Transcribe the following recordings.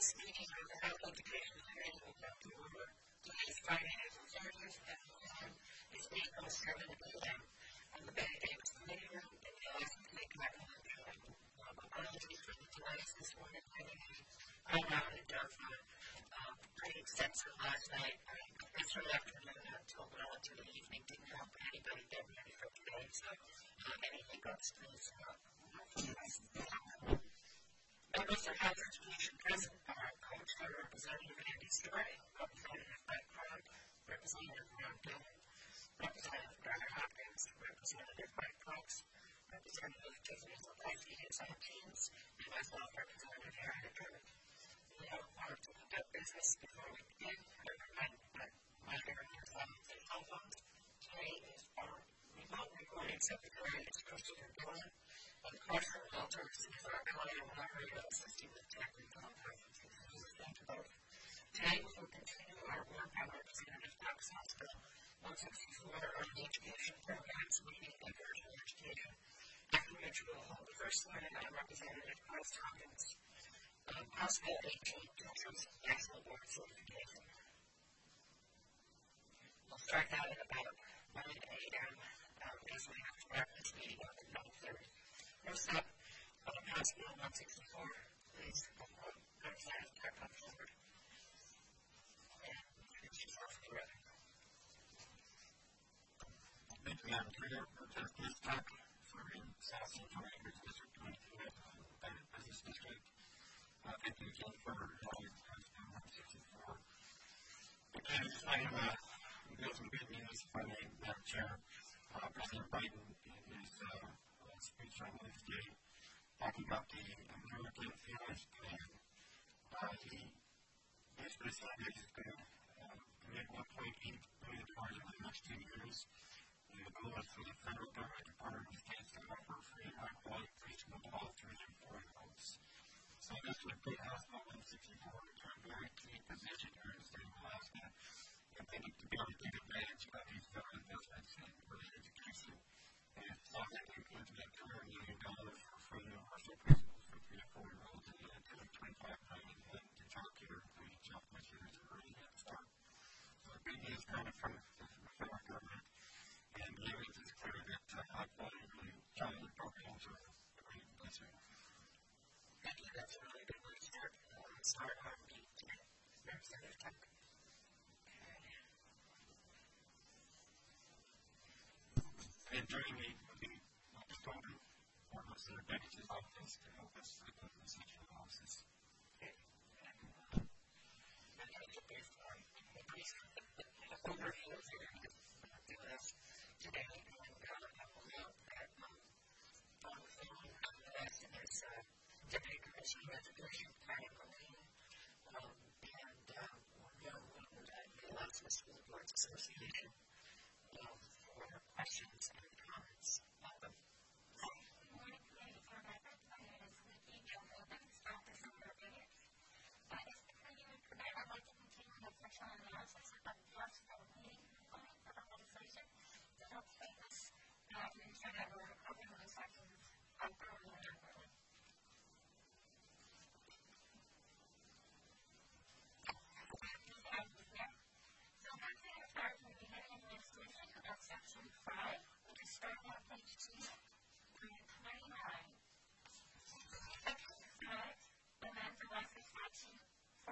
This meeting of the Health Education Committee will come to order. Today's Friday, April 30th, and the time is 8:07 p.m. on the Betty Davis Committee Room, and we ask to make capital join. Apologies for the delays this morning. I routed Delphi pretty extensive last night. Yesterday afternoon until well into the evening didn't help anybody get ready for today, so anything goes, please. Members of Health Education present are co-chair Representative Andy Story, Representative Brett Clark, Representative Ron Dillon, Representative Brother Hopkins, Representative Mike Cox, Representative Tiffany Zalewski is on teams, and as well Representative Aaron Drummond. We have one to conduct business before we begin. Monitoring your cell phones. Today is our remote recording secretary is Christopher Dillon, and Carson Walters is our client moderator assisting with technical conferences. Today we will continue our work on Representative Cox Hospital 164 early education programs meeting and virtual education, after which we will hold the first learning on Representative Bryce Hopkins. Hospital 18 Teachers National Board Certification. We'll start that at about 9 a.m. As we have to start this meeting up at 9:30. First up, Hospital 164, please, Representative Clark come forward. And she's off the record. Thank you, Madam Chair. Representative Clark, serving South Central Acres District 22, Business District. Thank you again for joining Hospital 164. Again, I have some good news for the Madam Chair. President Biden, in his speech on Wednesday, talking about the American Families Plan, he basically said that he's going to commit $1.8 billion over the next 2 years. And the goal is for the federal government, Department of States, to offer free and high-quality preschool to all 3 and 4-year-olds. So this would put Hospital 164 into a very key position here in the state of Alaska. And they need to be able to take advantage of these federal investments in early education. And it's also going to get $200 million for free universal preschools for 3 to 4-year-olds and $225 million to child care, including child care to early head start. So the big news coming from the federal government, and the evidence is clear that high-quality child care programs are a great investment. Thank you. That's a really good way to start our meeting today. Representative Clark. And during the legislature, Representative Beckett's office to help us with the essential analysis. Okay. I'm going to get this overview of the U.S. today, and I will note that on the phone on the U.S. and there's Deputy Commissioner of Education, Karen Moline, and we'll know the Alaska School Boards Association for questions and comments. Welcome. Hi, good morning, committee for record. My name is Nikki Joe-Evans, Office of Representatives. If you would permit, I'd like to continue the sectional analysis of the possible meeting component of our legislation to help state this and ensure that we're covering those sections thoroughly and adequately. So I'm going to start with the beginning of the legislation about Section 5, which is starting on page 2, line 29. Section 5 amends Alaska Statute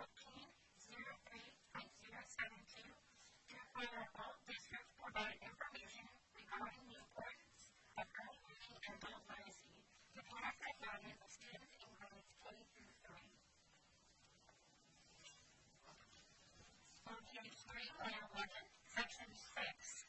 1403.072 to require all districts provide information regarding the importance of early learning and adult literacy to pass economic of students in grades K through 3. On page 3, line 11, section 6.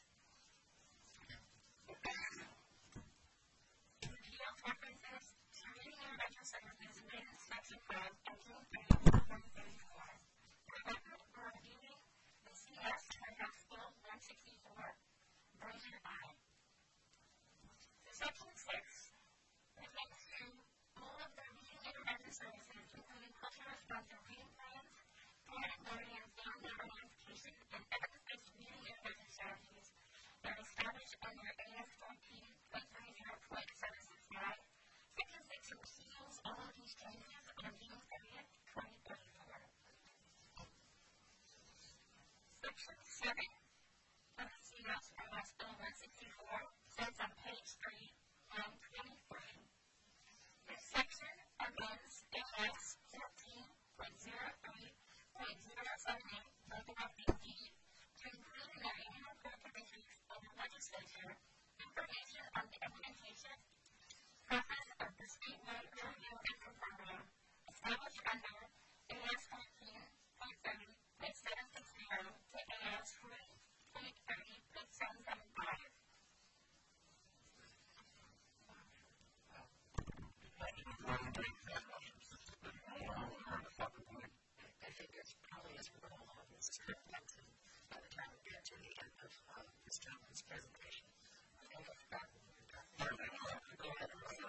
The repeal references community intervention centers designated in section 5 and June 30th, 2034. For record, we're reviewing the CS and House Bill 164, version I. For section 6, relates to all of the reading intervention services, including cultural responsive reading plans, parent learning and family identification, and evidence-based reading intervention strategies that are established under AS14.30.765. Section 6 repeals all of these changes on June 30th, 2034. Section 7 of the CDOS Bill 164 says on page 3, line 23, this section amends AS 14.03.078 Local Law 15 to include in their annual appropriations of the legislature information on the implementation process of the statewide review income formula established under AS 14.30.760 to AS 40.30.775. I think it's probably as well as script lesson by the time we get to the end of this gentleman's presentation. I think I've gotten go ahead.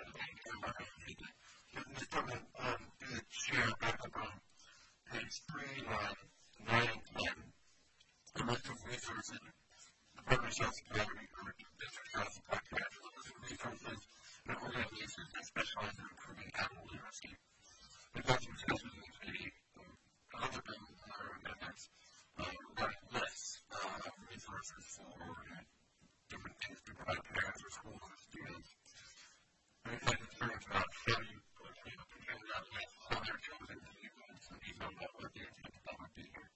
Ms. Tubman, the chair back up on page 3, 9 and 10, the list of resources, the Department of Health Security, or District Health Supply Grants, the list of resources and organizations that specialize in improving animal literacy. We've got some discussions in the committee, other than our amendments, regarding lists of resources for different things to provide parents or schools or students. We've had concerns about how you compare that list, how they're chosen to use it, some detail about what the intent of that would be here.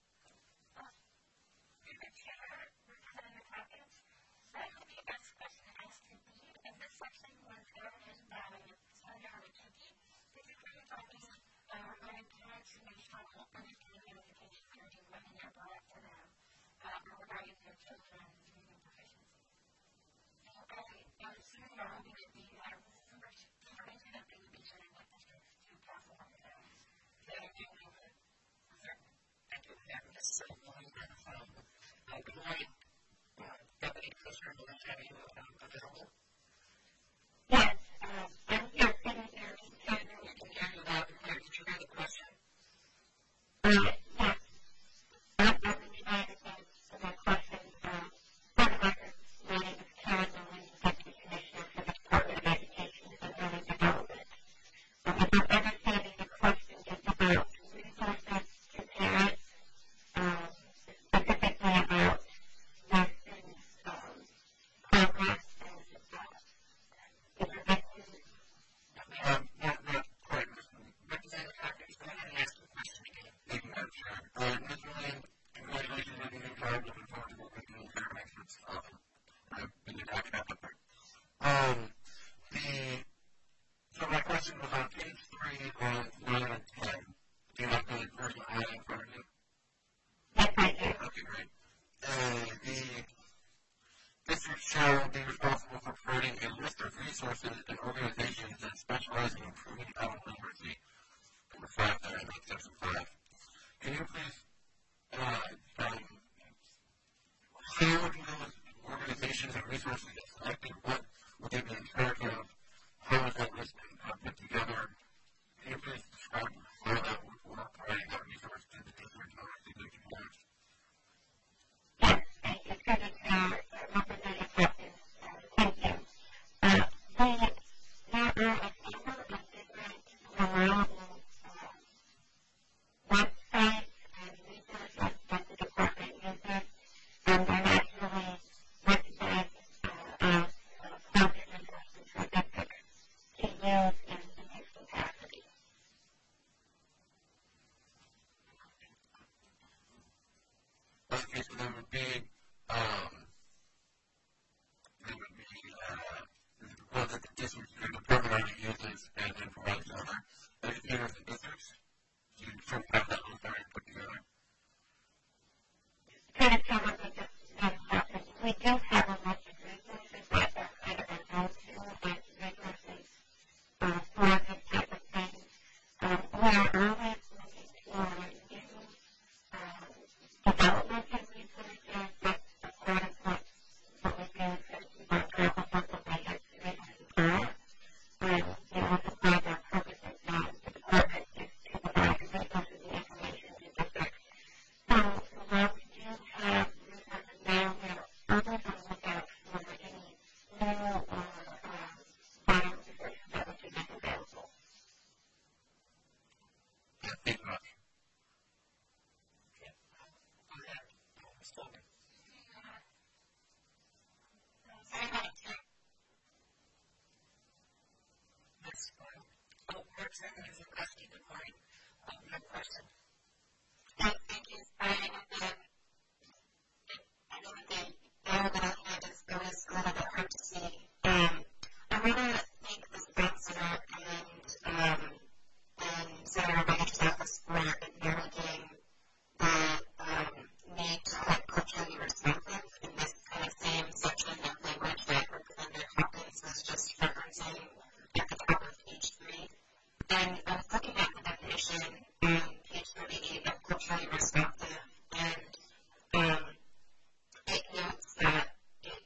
Representative Hawkins, I hope you asked a question as to B in this section was edited by Senator Wachicki. Did you hear talking regarding parents who may struggle understanding notification during when they're brought up to them regarding their children's reading proficiency? So I assume you're hoping that the information that they would be sharing with districts to pass along to them. Thank you. Thank you. This is a long microphone. Good morning. Deputy Commissioner, do we have you available? Yes, I'm here sitting here. We can hear you loud and clear. Did you hear the question? Yes. I'm trying to answer my question. For the record, my name is Karen Nolan, Deputy Commissioner for the Department of Education and Early Development. If I'm understanding the question, it's about resources to parents, specifically about lessons, progress, and interventions. Not quite, Representative Hawkins, go ahead and ask the question again. Thank you, Madam Chair. Ms. Ryan, congratulations on your new job. Looking forward to working with you here next week. I've been talking about that. So my question was on page 3 on 9 and 10. Do you have the version I in front of you? Yes, I do. Okay, great. The district shall be responsible for creating a list of resources and organizations that specialize in improving adult literacy. Number 5 there, in section 5. Can you please, how do those organizations and resources get selected? What would they be in charge of? How is that list put together? Can you please describe how that would work, providing that resource to the district and other things that you want? Yes, thank you. Representative Hawkins, thank you. There are a number of different reliable websites and resources that the department uses, and they're actually websites as focus resources for districts to use in this capacity. Okay, so there would be ones that the district, the department already uses and then provides to other educators and districts. So you sort of have that list already put together. Kind of cover what this happens. We do have a list of resources that are kind of a go-to as resources Representative Zagorski, good morning. No question. Thank you. I know the arrow that I had is always a little bit hard to see. I want to thank the sponsor and Senator Rogers' office for acknowledging the need to let culturally responsive in this kind of same section of language that Representative Hopkins was just referencing at the top of page 3. And I was looking at the definition on page 38 of culturally responsive, and it notes that it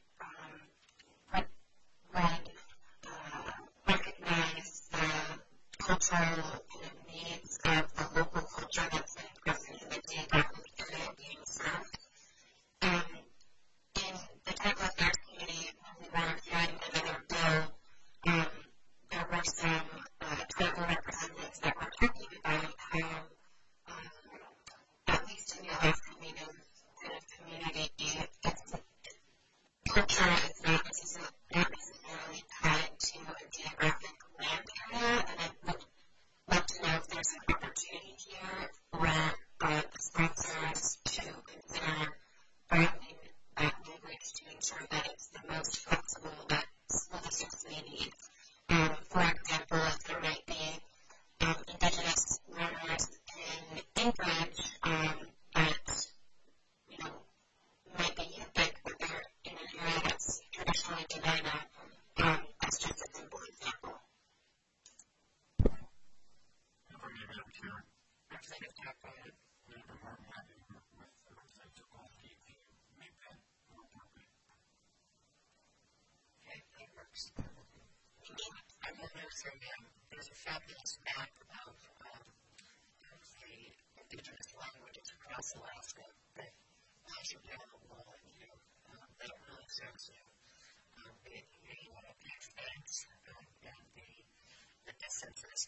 would recognize the cultural needs of the local culture that's been present in the geographic area being served. In the Technical Affairs Committee, when we were hearing another bill, there were some tribal representatives that were talking about how, at least in the Alaska Native kind of community, culture is not necessarily tied to a geographic land area, and I would love to know if there's an opportunity here for the sponsors to consider broadening that language to ensure that it's the most flexible that school districts may need. For example, if there might be Indigenous learners in Anchorage that, might be big, but they're in an area that's traditionally Dena'ina. That's just a simple example. Representative Tucker, okay, that works. I will note there's a fabulous map of the indigenous languages across Alaska that lies around the wall in here. That really serves you. The expanse and the distance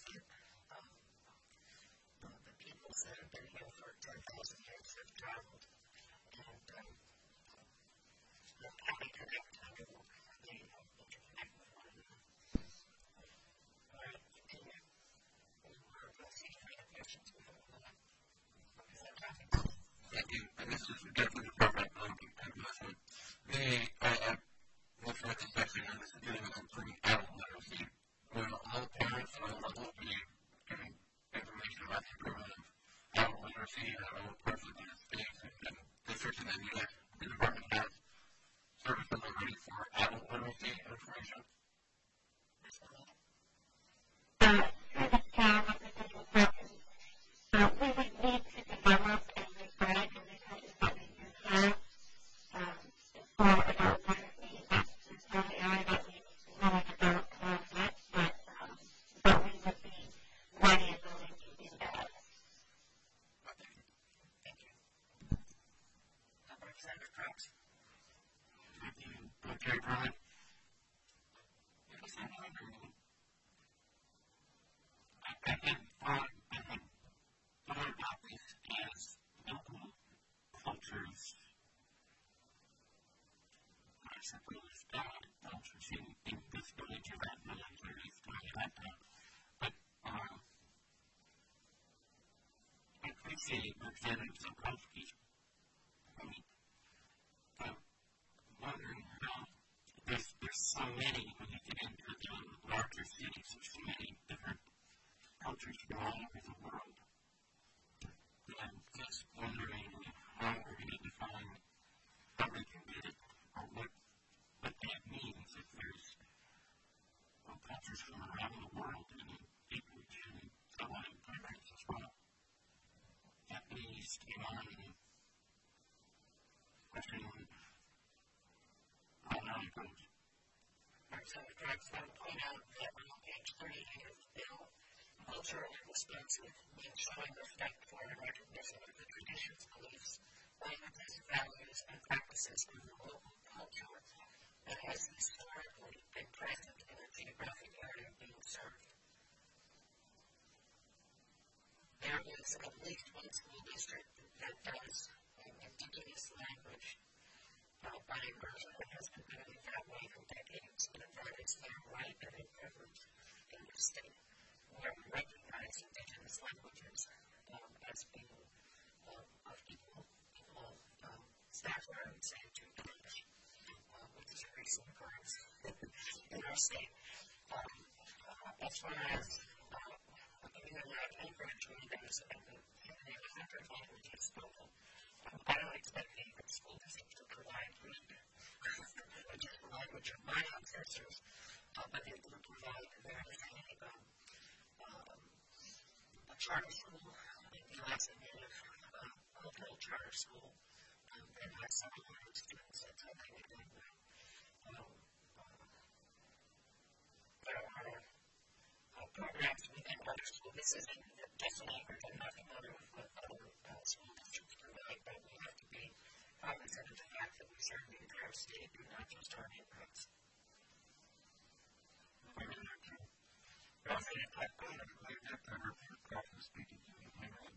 the peoples that have been here for 10,000 years have traveled, and how they connect under the interconnect with one another. All right, continue. We'll see if any questions we have. Is that traffic? Thank you. And this is definitely the program investment. Looking at this section, and this is dealing with improving adult literacy. All parents and all adults will be giving information about the improvement of adult literacy and all parts of the United States and districts in the U.S. The department has services already for adult literacy information. We would need to develop and refine the resources that we do have for adult literacy. That's not an area that we really developed yet, but we would be ready and willing to do that. Thank you. Representative Krebs. Thank you. Okay, Brian. I think thought about this as local cultures, I suppose, cultures in this village or that village or this village or that town. But I appreciate Representative Zagorski's point. Wondering how there's so many when you get into the larger cities, there's so many different cultures from all over the world. And I'm just wondering how we're going to define how we can get it, or what that means if there's cultures from around the world in Anchorage and so on in Fairbanks as well. Japanese, Iran, Russian, all around the world. Representative Krebs, I would point out that on page 38 of the bill, culturally responsive means showing respect for and recognition of the traditions, beliefs, languages, values, and practices of the local culture that has historically been present in the geographic area being served. There is at least one school district that does indigenous language by immersion that has been doing it that way for decades, and that is their right and a privilege in the state. Where we recognize say to English, which is a recent occurrence in our state. As far as over 20 days and the 100 languages spoken, I don't expect any school districts to provide a different language of my ancestors, but they will provide their understanding of a charter school in the U.S. and local charter school that has some language students. That's how they would do it. There are programs within other school. This isn't just an effort and nothing other with other school districts provide, but we have to be cognizant of the fact that we serve the entire state and not just our neighborhoods. Speaking to the neighborhood,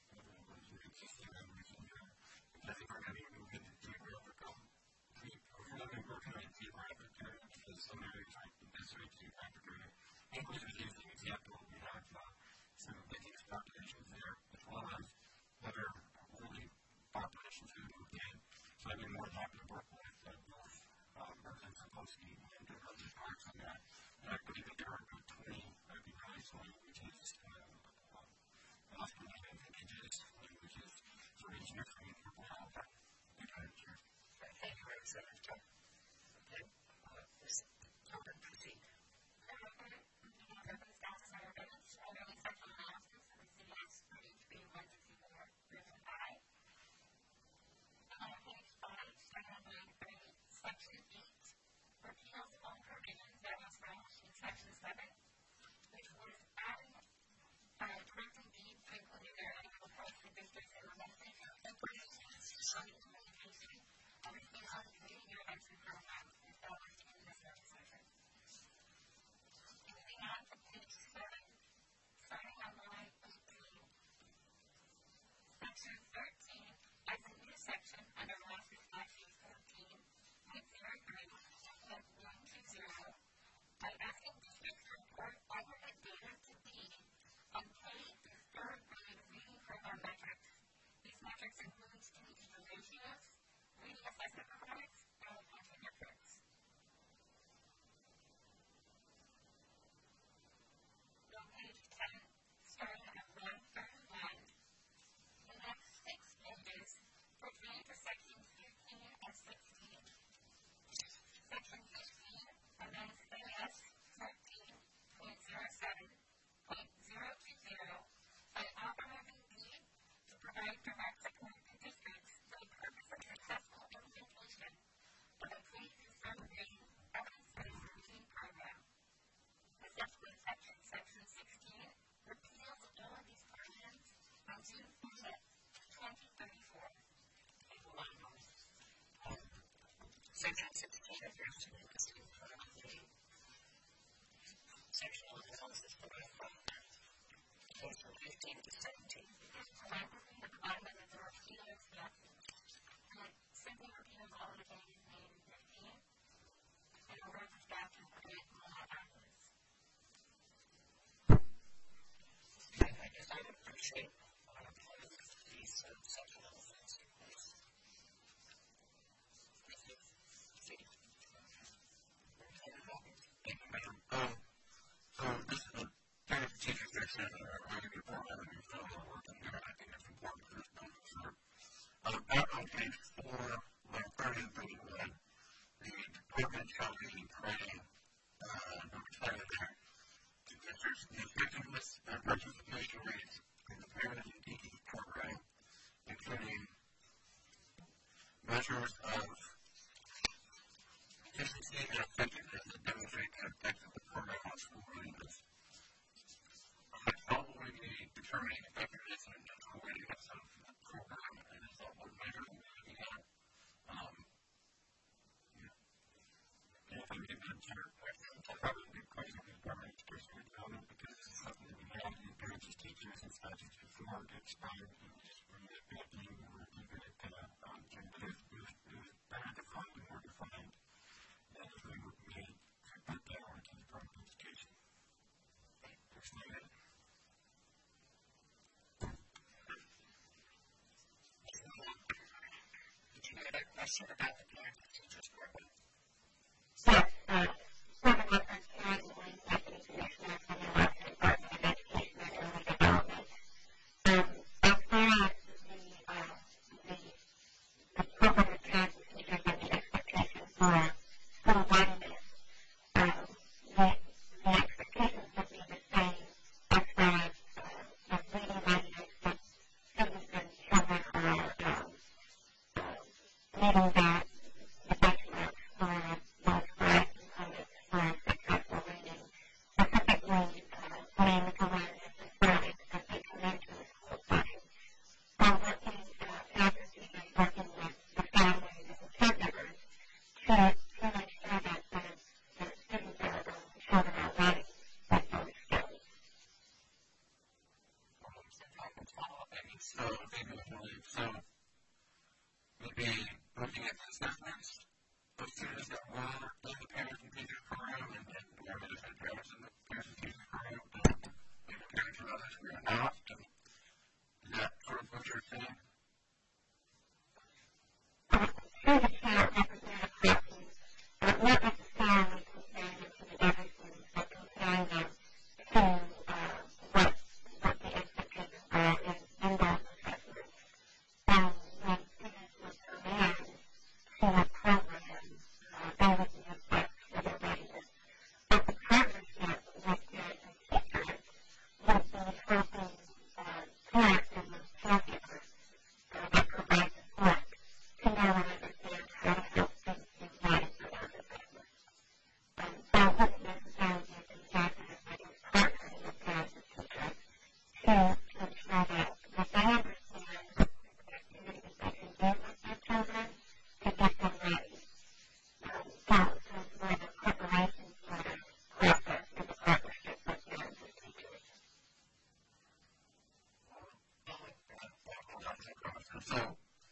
I think we're going to move into geographical. We're looking at geographic area because some areas aren't necessarily geographic area. English is just an example. We have some big populations there, as well as other early populations that have moved in. So I've been more than happy to work with both residents of Polsky and other parts on that. And I believe that there are about 20 recognized languages, often indigenous languages, so each year from here will have that. Thank you very much, John. Okay, Ms. Talbot, proceed. Section 16 of your section of the analysis provided by case from 15 to 17. Simply repeals all the changes made in 15 and reverts us back to the I guess I would appreciate these section elements. So this is a kind of teacher section really before all of you fellow working here. I think it's important for this building, sir. Back on page 4, line 30 of building 1, the department shall be providing number 20 there. There's the effectiveness and participation rates in the Parenting DE program, including measures of efficiency and effectiveness that demonstrate the effect of the program on school readiness. How will we be determining effectiveness and school readiness of the program, and is that what measure we're looking at? If I'm getting that clear. question about the parents and teachers program. So, some of what I'm currently making information on from the Department of Education and Early Development. As far as the program of parents and teachers and the expectations for readiness, the expectations would be the same as far as the reading readiness that students and children are meeting that the benchmarks for those five components for successful reading, specifically language awareness and science as they come into the school setting. While working, parents and teachers working with the families and the caregivers to ensure that the students and the children are ready with those skills. Maybe looking at the assessments of students that were in the parents and teachers program and were benefit parents in the parents and teachers program, maybe parents and others who are not. Is that sort of what you're saying? Through the parent representative questions, not necessarily comparing them to the other students, but comparing them to what the expectations are in those assessments. When students would come in to a program, they would be assessed for their readiness. But the partnership with parents and teachers would be helping parents and those caregivers that provide support to know and understand how to help students be ready for those assessments. So it wouldn't necessarily be a consecutive, but it's partnering with parents and teachers to ensure that they understand what activities they can do with their children to get them ready. So it's more the preparation for the process and the partnership with parents and teachers. So,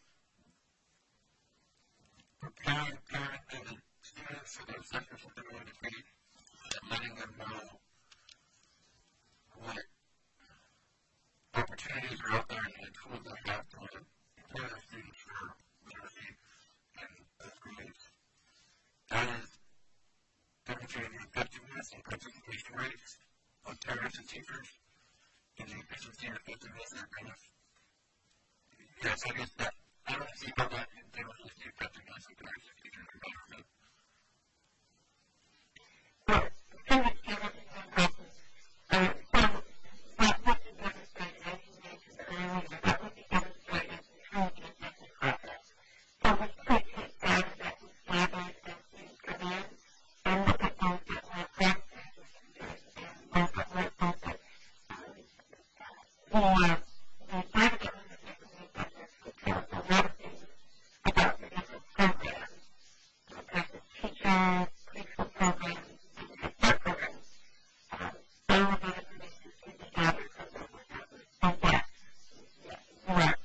preparing parents and the students for those sectors that they're going to be and letting them know what opportunities are out there and the tools they have to prepare their students for literacy and those grades. That is demonstrating the effectiveness and participation rates of parents and teachers in the efficiency and effectiveness of their yes, I guess that I don't see how that demonstrates the effectiveness of parents and teachers in government. Well, some of the challenges and questions, what would be demonstrated, as you mentioned earlier, what would be demonstrated through the assessment process. So we could take data that we gathered as students come in and look at those that were assessed and those that weren't assessed. The data that we would get from the assessments would tell us a lot of things about the different programs, versus teachers, preschool programs, and head start programs. All of that information could be gathered from those assessments. So that works.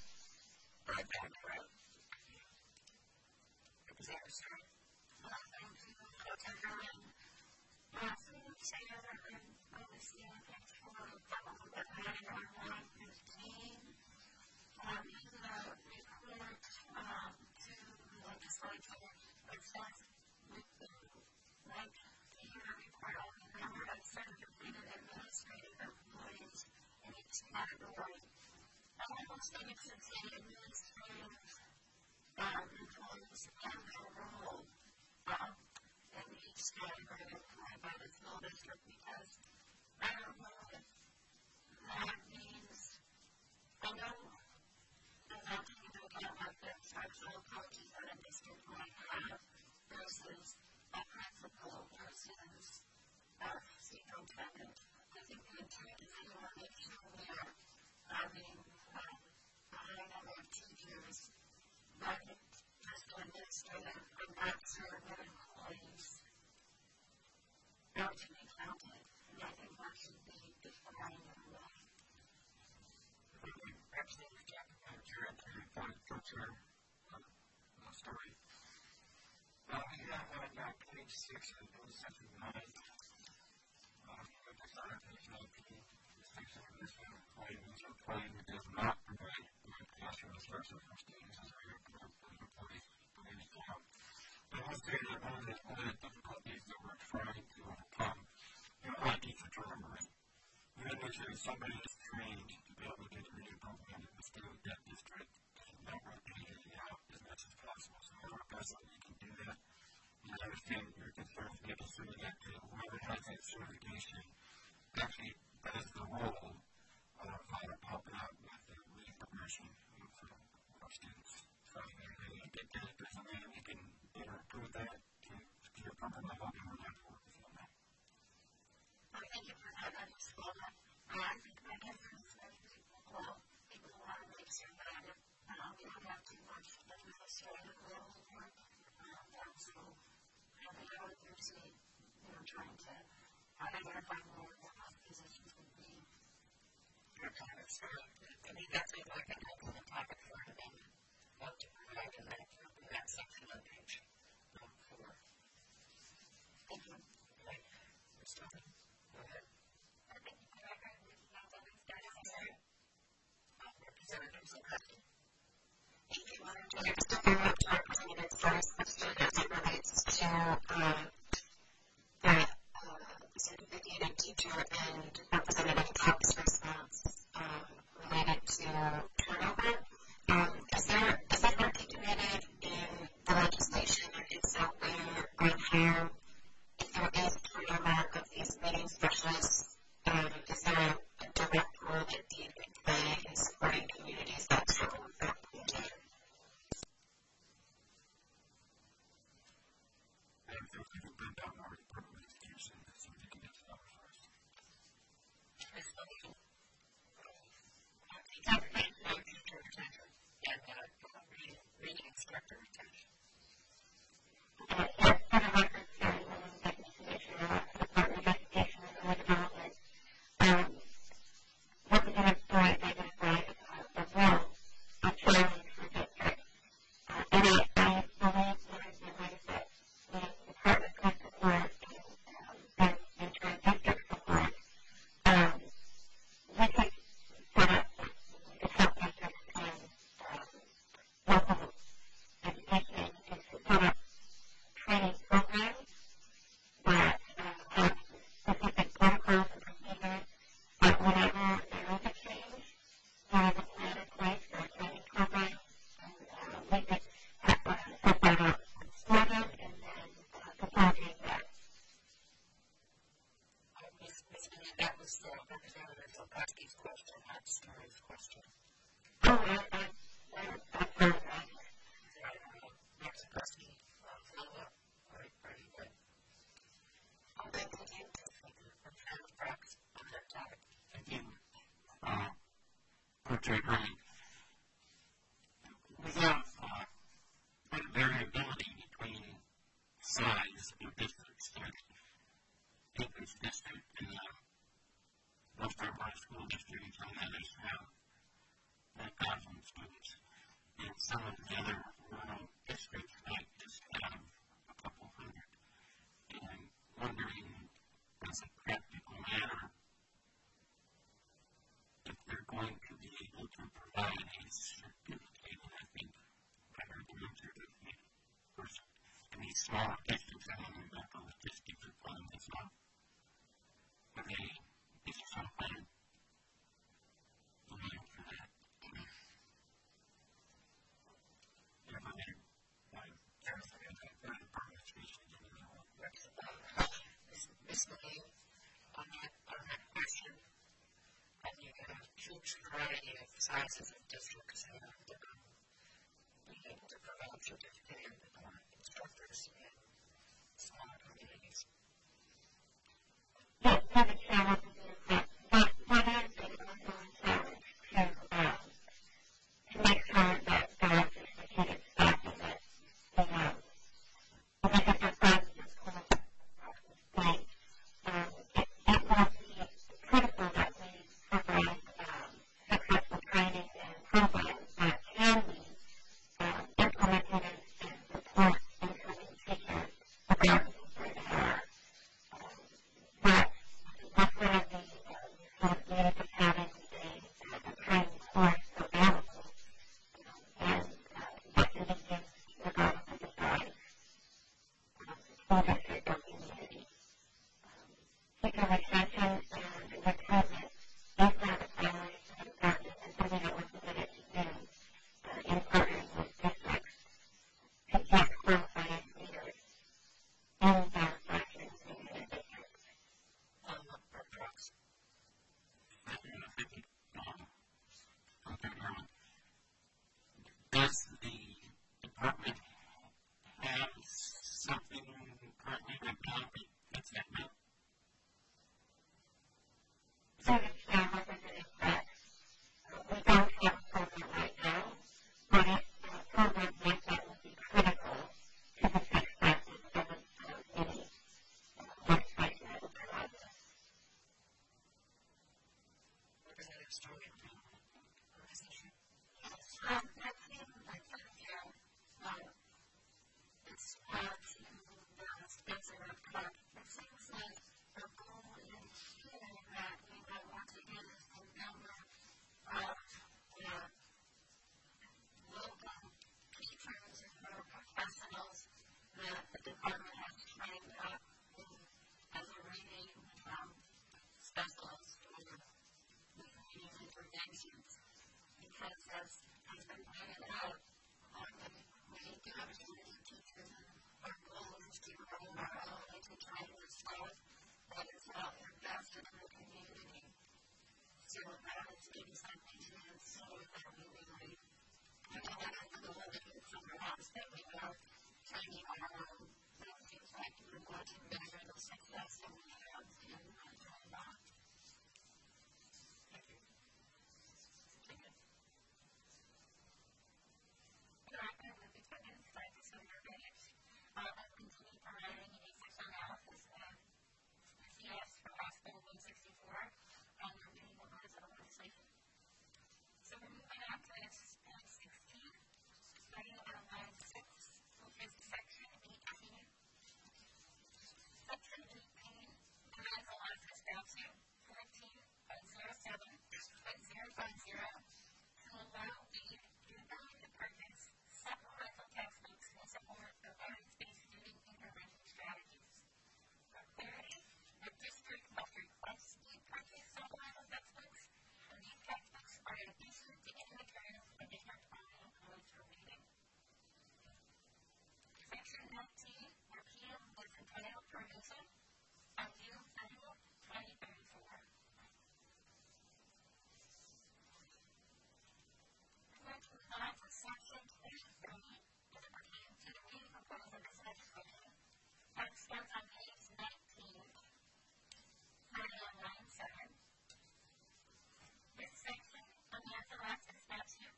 Story. We have on page 6 of the section 9. With the start of page 19, the section of this employee does not provide classroom instruction for students as reported would say that one of the difficulties that we're trying to overcome are teacher turnover. We want to make sure that somebody is trained to be able to get the reading program in the state that district and not rotating out as much as possible. So we're our best that we can do that. And I understand your concerns making sure that whoever has that certification actually does the role of helping out with the reading progression for our students. So I think that there's a way that we can better improve that to get a proper level and we're going to work with you on that. Thank you for that understanding. I think my concern is that people want to make sure that we don't have too much that we have stranded role work. So having our university, trying to identify more what those positions would be. Okay, so I mean, that's like an excellent topic for the what to provide in that section on page 4. Thank you. Okay. Ms. Tony, go ahead. Representatives of Husky. Thank you, Madam Chair. Just to follow up to Representative Starr's question as it relates to the certificated teacher and Representative Tuck's response related to turnover. Is that articulated in the legislation or is that where on how if there is turnover of these reading specialists, is there a direct role that DA could play in supporting communities that struggle with that? Reading instructor retention. Yes, for the record, Sarah Williams, Deputy Commissioner for the Department of Education and Early Development. Representative Story identified the role of training for districts. And I believe there is a way that the department could support and turn district support. We could set up the help districts and local education agencies to set up training programs that have specific protocols and procedures that whenever there is a change, there is a plan in place for a training program, and we could set that up for them and then facilitate that. That was Representative Husky's question, not Story's question. That's perfect. Next question. Follow-up. Are you good? Thank you. Representative Fox on that topic. Again, portrait early. We have variability between size of districts. Like Pinker's district and most of our school districts on that is have 1,000 students. And some of the other rural districts might just have a couple hundred. And wondering, as a practical matter, if they're going to be able to provide a certificate, and I think I heard the answer to the person. In these smaller districts, I don't know about the logistics of pulling this off. But is there some plan for that? Ms. McCain, on that question, you have a huge variety of sizes of districts and being able to provide certificated instructors in smaller communities. Yes, Madam Chair, that is an ongoing challenge to make sure that there are certificated staff and that they have the different sizes of schools displayed. It will be critical that we provide successful training and programs that can be implemented and support incoming teachers story of the organization? I think like it's hard to Spencer Club. It seems like the goal is here that we might want to use the number of local teachers or professionals that the department has trained up as a reading specialist or reading interventions. Because as has been pointed out, we do have to use teachers and our goal is to roll our own into trying to solve what is out there best in the community. So that is maybe something to consider that we really somewhere else that we are training our own. So it seems like we're going to measure the success that we have in doing that. Thank you. Continue providing a sexual analysis of CS for Hospital 164 and reviewing the rules of legislation. So we're moving on to page 16, starting on line 6, which is section 18. Section 18 provides a Alaska statute 14.07.050 to allow the building department's supplemental textbooks in support of evidence-based student intervention strategies. For clarity, the district must request the purchase supplemental textbooks, and these textbooks are in addition to any materials the district already includes for reading. Section 19, repeal is entitled Provision on June 30th, 2034. Let's move on to section 23, as it pertains to the reading proposal of this legislation. That starts on page 19, starting on line 7. This section amends Alaska statute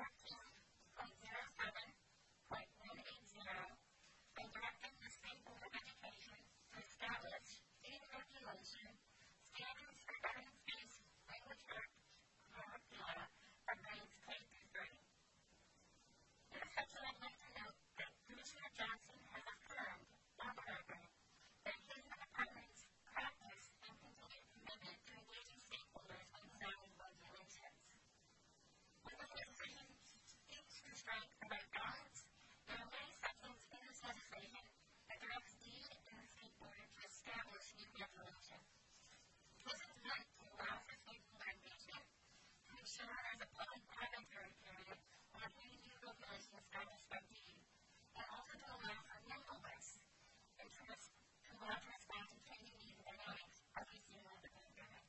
14.07.180 by directing the State Board of Education to establish, in regulation, standards for evidence-based language curricula for grades K through 3. In this section, I'd like to note that Commissioner Johnson has affirmed, on the record, that his department's practice and continued commitment to engaging stakeholders in designing regulations. When the legislation seeks to strike the right balance, there are many sections in this legislation that direct DEED and the State Board to establish new regulations. This is meant to allow for stakeholder engagement, to ensure there is a public commentary period on any new regulations established by DEED, and also to allow for nimbleness and to allow to respond to changing needs and dynamics as we see with the pandemic.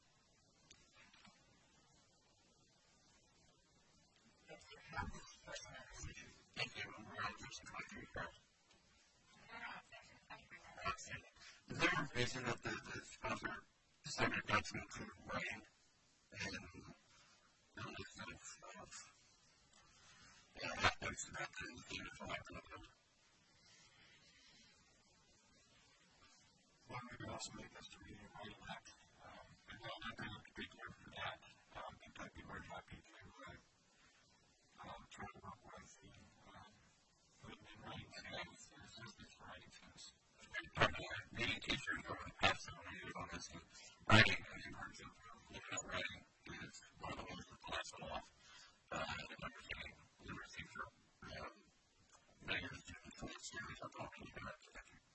Thank you. Thank you. We're on section 23. Is there a reason that the sponsor decided not to include writing and the list of aspects that the students will have to look at? Well, we could also make this to be a writing act. And while not being particular for that, I'd be very happy to try to work with the writing skills and assistance for writing skills. Many teachers over the past 7 years on this writing, as you heard, writing is one of the ones that pass it off and understanding literacy for many of the students in this series are talking about. Thank you.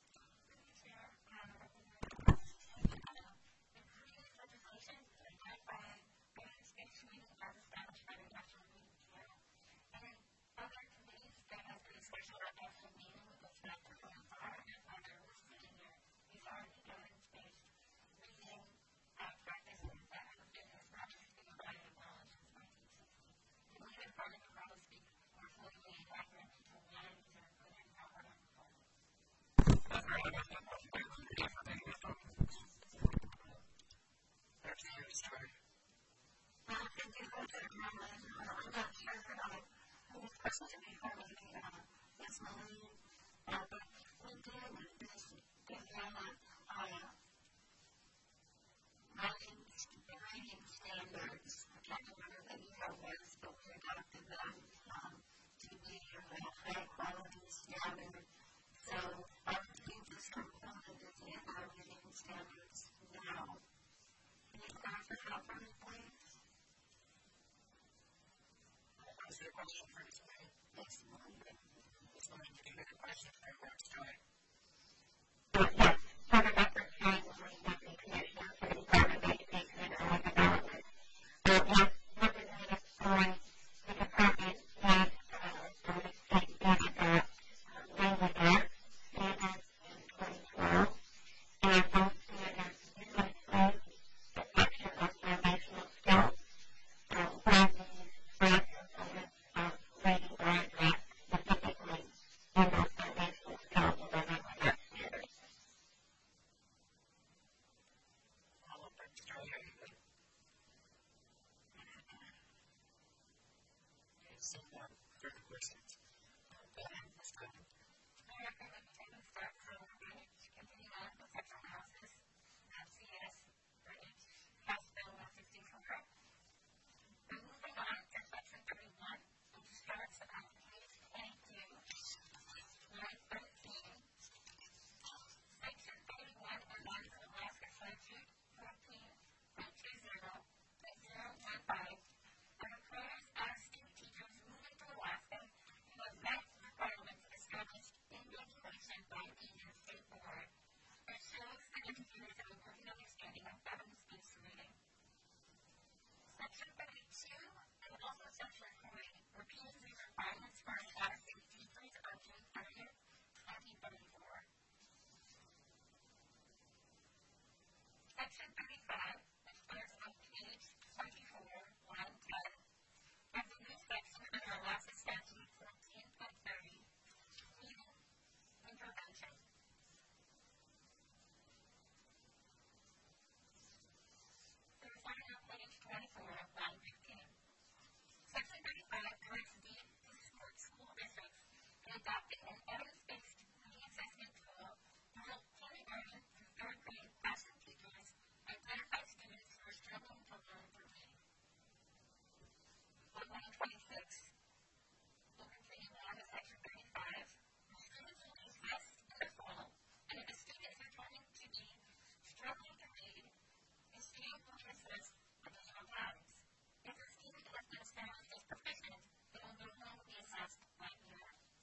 standards now. Can you clarify how for me, please? Is there a question for Ms. Wayne? Yes, ma'am. Ms. Wayne, did you have a question for Ms. Story? Yes. For the record, I will read that the Commissioner for the Department of Education and Early Development. Yes, Representative Story, the Department has the state did adopt language arts standards in 2012, and those standards do include the section of foundational skills, where these five components of reading are addressed specifically in those foundational skills of the language arts standards. Follow-up for Ms. Story, are you good? Okay, so further questions? Go ahead, Ms. Story. I recommend taking steps to continue on with sexual analysis at CS for each House Bill 164. We're moving on to Section 31, which starts on page 22, line 13. Section 31 amends Alaska Statute 14.20.015 and requires out-of-state teachers moving to Alaska who have met requirements established in regulation by the Indian State Board that shows that educators have a working understanding of evidence-based reading. Section 32 and also Section 40 repeals these requirements for out-of-state teachers on June 30th, 2034. Section 35, which starts on page 24, line 10, has a new section under Alaska Statute 14.30, reading intervention. There is one on page 24, line 15. Section 35 directs DEED to support school districts in adopting an evidence-based reading assessment tool to help kindergarten through third grade classroom teachers identify students who are struggling to learn to read. On line 26, we'll continue on to Section 35. Students will use tests in the fall, and if a student is returning to be struggling to read, the student will be assessed additional times. If the student has been established as proficient, they will no longer be assessed by year.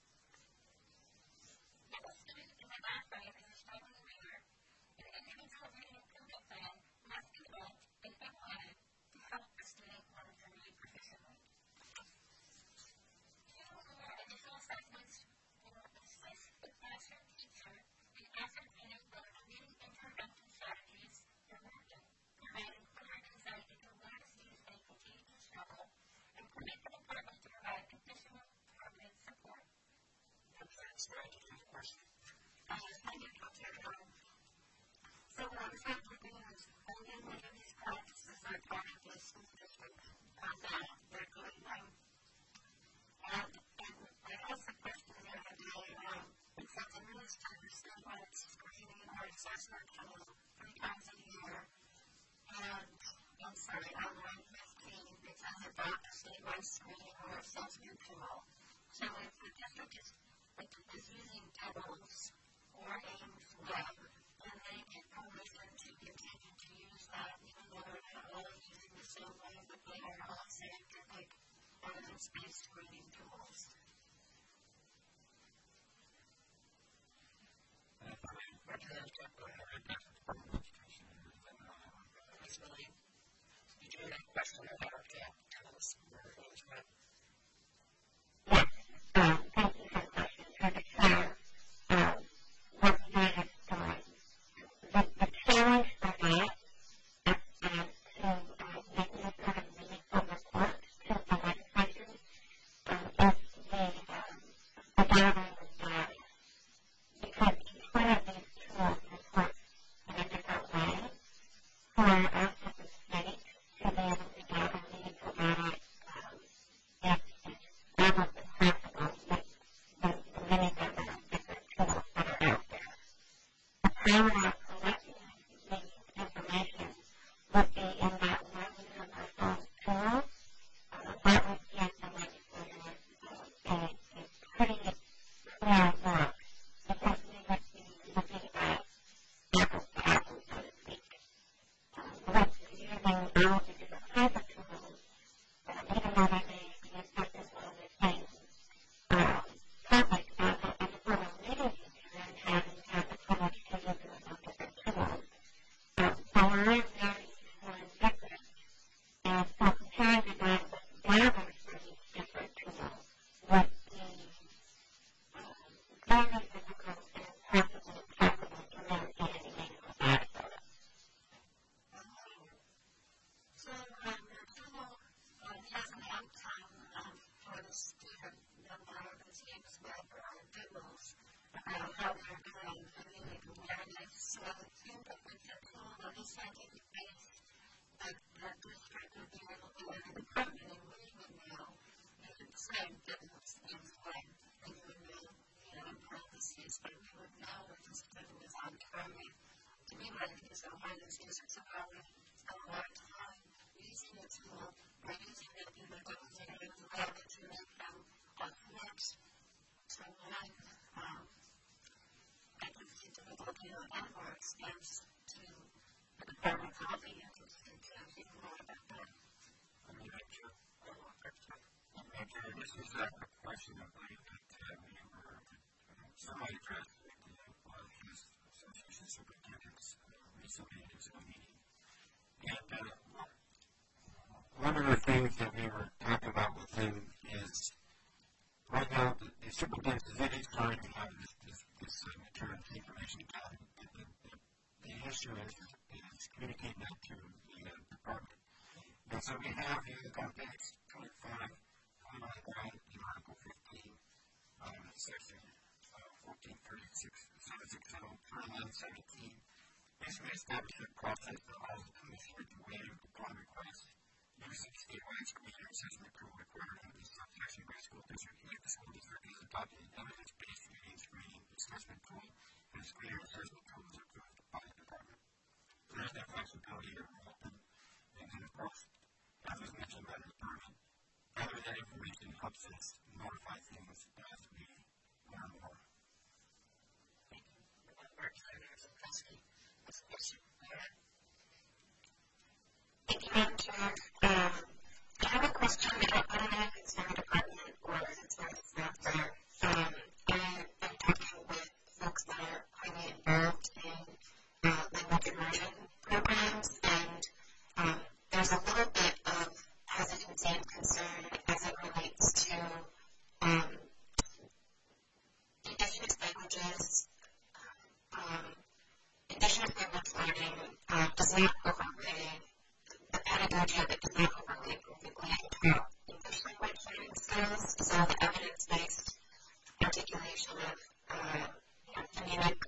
If a student in the last grade is a struggling reader, an individual reading improvement plan must be developed and implemented to help the student learn to read proficiently. Two or more additional assessments will assist the classroom teacher in ascertaining whether the reading intervention strategies are working, providing clear insight into where the students may continue to struggle, and permit the department to provide additional permanent support. Okay, Ms. Wayne, did you have a question? I do, Dr. So what I was trying to do is only one of these practices are part of the school district that they're doing them. And I asked the question the other day, it says administrators statewide screening or assessment tool 3 times a year. And sorry, online 15, it says adopt a statewide screening or assessment tool. So if the district is using Pebbles or Ames Web, then they get permission to continue to use that, even though they're not all using the same way, but they are all scientific evidence-based screening tools. Ms. Wayne, did you have a question about tools or management? Yes, thank you for the question. For the chair, Representative Story, the challenge for that is to make this kind of meaningful report to the legislature is the gathering of data. Because each one of these tools reports in a different way for us as a state to be able to gather meaningful data scientific base that the district would be able to have a department in Richmond now. You could say that things like windmill, in parentheses, but we would know if the student was on target. To me, what I think is so hard is districts have already spent a lot of time using the tool or using it in the demonstrative lab to make them connect to one identity difficulty and or expense to the department copy and to think more about that. I mean, this is a question I believe that we were somebody addressed with his association superintendents recently in his meeting. And one of the things that we were talking about with him is right now the superintendent is trying to have this material information done. The issue is communicating that to the department. And so we have here the page 25 on the ground in Article 15, Section 1436, 760, basically establish a process that allows the commissioner to waive upon request using statewide school year assessment tool required under the subsection by school district if the school district has adopted an evidence-based reading screening assessment tool and the school year assessment tool is approved by the department. There's that flexibility here open. And then, of course, as was mentioned by the department, gather that information helps us notify things as we learn more. Thank you. Representative Kosky, this question. Thank you, Madam Chair. I have a question about I don't know if it's from the department or if it's from the staff there. I'm talking with folks that are highly involved in language immersion programs, and there's a little bit of hesitancy and concern as it relates to indigenous languages. Indigenous language learning does not overlay the pedagogy of it does not overlay perfectly into English language learning skills. So the evidence-based articulation of phonemic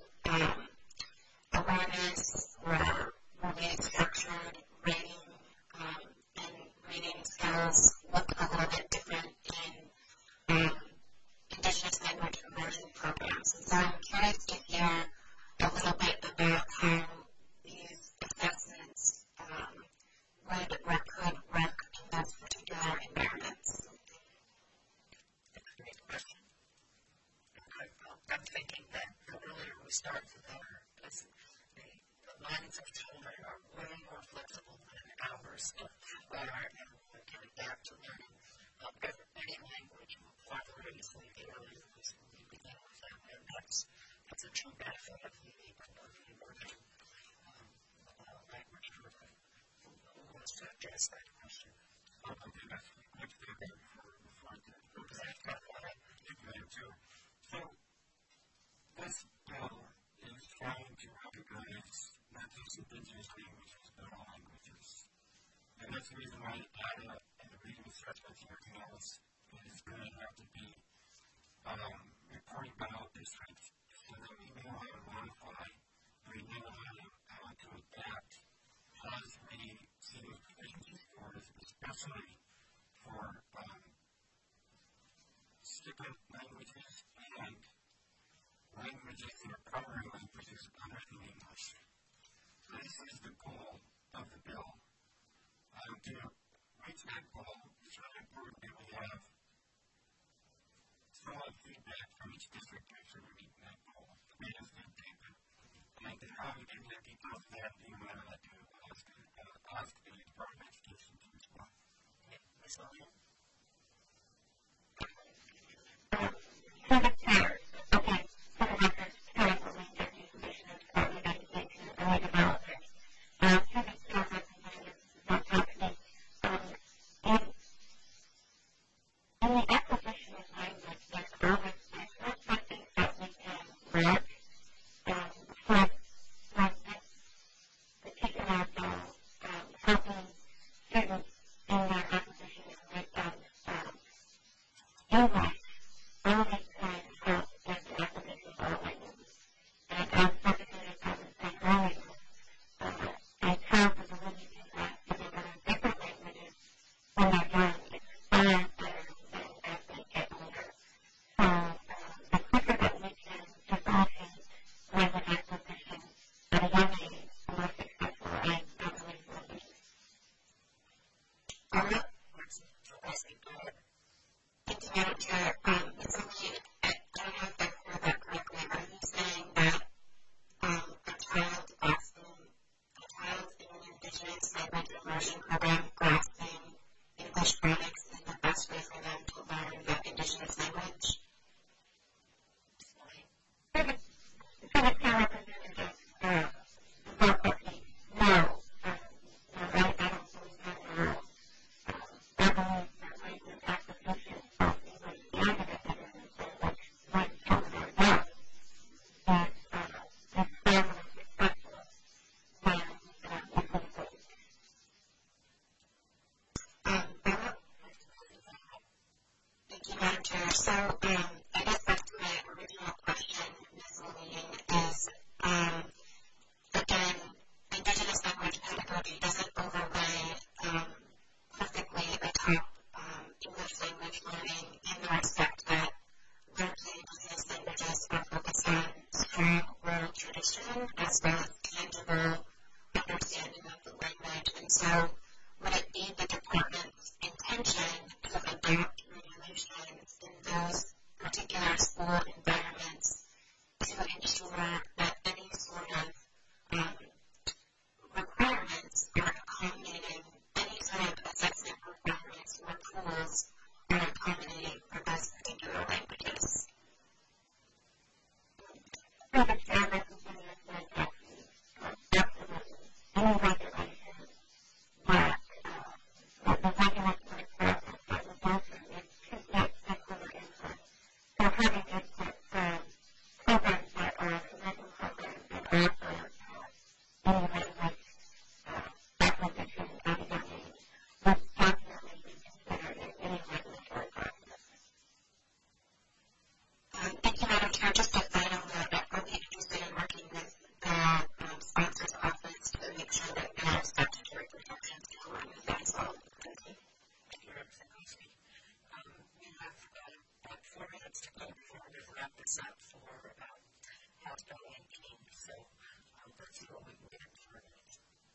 awareness or really structured reading and reading skills look a little bit different in Indigenous language immersion programs. And so I'm curious to hear a little bit about how these assessments would or could work in those particular environments. That's a great question. I'm thinking that the earlier we start, the better. Because the minds of children are way more flexible than ours are, and we can adapt to learning. Any language will popular easily the earlier we begin with that, and that's a true benefit of the emerging language program. Who wants to address that question? Okay, that's good for too. So this bill is trying to recognize not just indigenous languages, but all languages. And that's the reason why data and the reading assessments and everything else is going to have to be reported by all districts so that we know how to modify, we know how to adapt as we see those proficiency scores, especially for skipping languages and languages that are primary languages other than English. So this is the goal of the bill. To reach that goal, it's really important that we have solid feedback from each district to make sure we're meeting that goal. We have good data. And how we get that details of that, we want to do ask the Department of Education to respond. Ms. Lillian? Okay, for the record, Council Research Information and Department of Education and Early Development. Public skills representatives not happening. In the acquisition of language, there's always something that we can read from this particular bill, helping students in their acquisition of Madam Chair, essentially, I don't know if I heard that correctly. Are you saying that a child in an Indigenous language immersion program grasping English phonics is the best way for them to learn that Indigenous language? For the representative, both of you, no. I don't believe that. I believe that language application of English beyond the Indigenous language might help them well. But it's far more successful than equalization. Thank you, Madam Chair. So I guess back to my original question, Ms. Lillian, is again, Indigenous language pedagogy doesn't overlay perfectly atop English language learning in the respect that largely Indigenous languages are focused on strong oral tradition as well as tangible understanding of the language. And so would it be the department's intention to adapt regulations in those particular school environments to ensure that any sort of requirements are accommodating, any sort of assessment requirements or tools are accommodating for those particular languages? For the Chair, Representative Blanket, absolutely. Any regulations that the regulatory process that we go through is to get stakeholder input. So having input from programs that are curriculum programs that offer any language acquisition at a young age would definitely be considered in any regulatory process. Thank you, Madam Chair. Just a final note, I'll be interested in working with the sponsor's office to make sure that we have statutory protections to go along with that as well. Thank you. Thank you, Representative Kosky. We have about 4 minutes to go before we wrap this up for House Bill 19. So let's see what we can get in 4 minutes.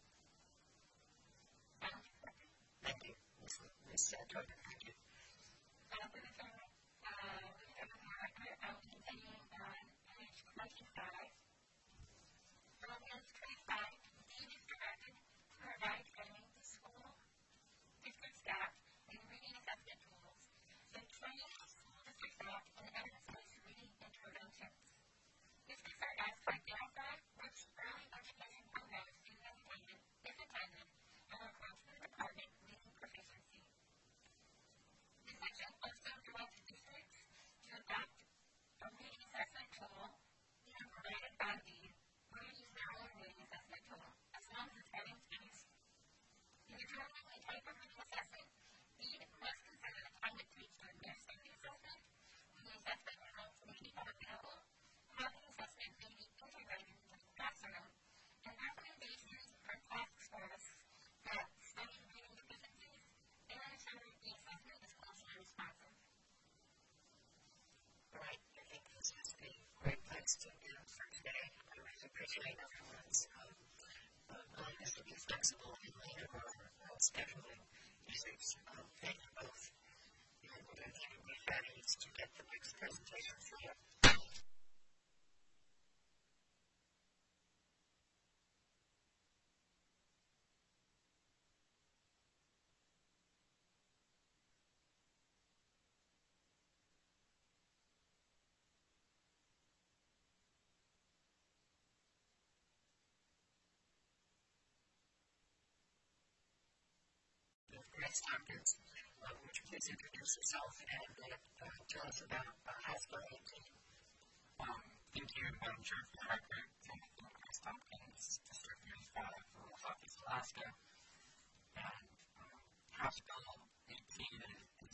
Thank you. Ms. Turner, thank you. I'll be continuing on page 25. On page 25, Dean is directed to provide training to school, district staff, and reading assessment tools, and training of school district staff in evidence-based reading interventions. Districts are asked to identify which early education programs students if attended, and approach the department reading proficiency. This section also directs districts to adopt a reading assessment tool either provided by Dean or use their own reading assessment tool, as long as it's evidence-based. In determining the type of reading assessment, Dean must consider the time it takes to administer the assessment, when the assessment results may be unavailable, how the assessment may be integrated into the classroom, and recommendations for task force that study reading deficiencies and ensure that the assessment is culturally responsive. All right, I think this has been a great place to end for today. I really appreciate everyone's willingness to be flexible in light of our scheduling issues. Thank you both. And we're going to keep it ready to get the next presentation for you. Grace Tompkins, would you please introduce yourself and tell us about House Bill 18? Thank you, Madam Chair, for the record. I'm Grace Tompkins, District 35, Rural Southeast Alaska. And House Bill 18 is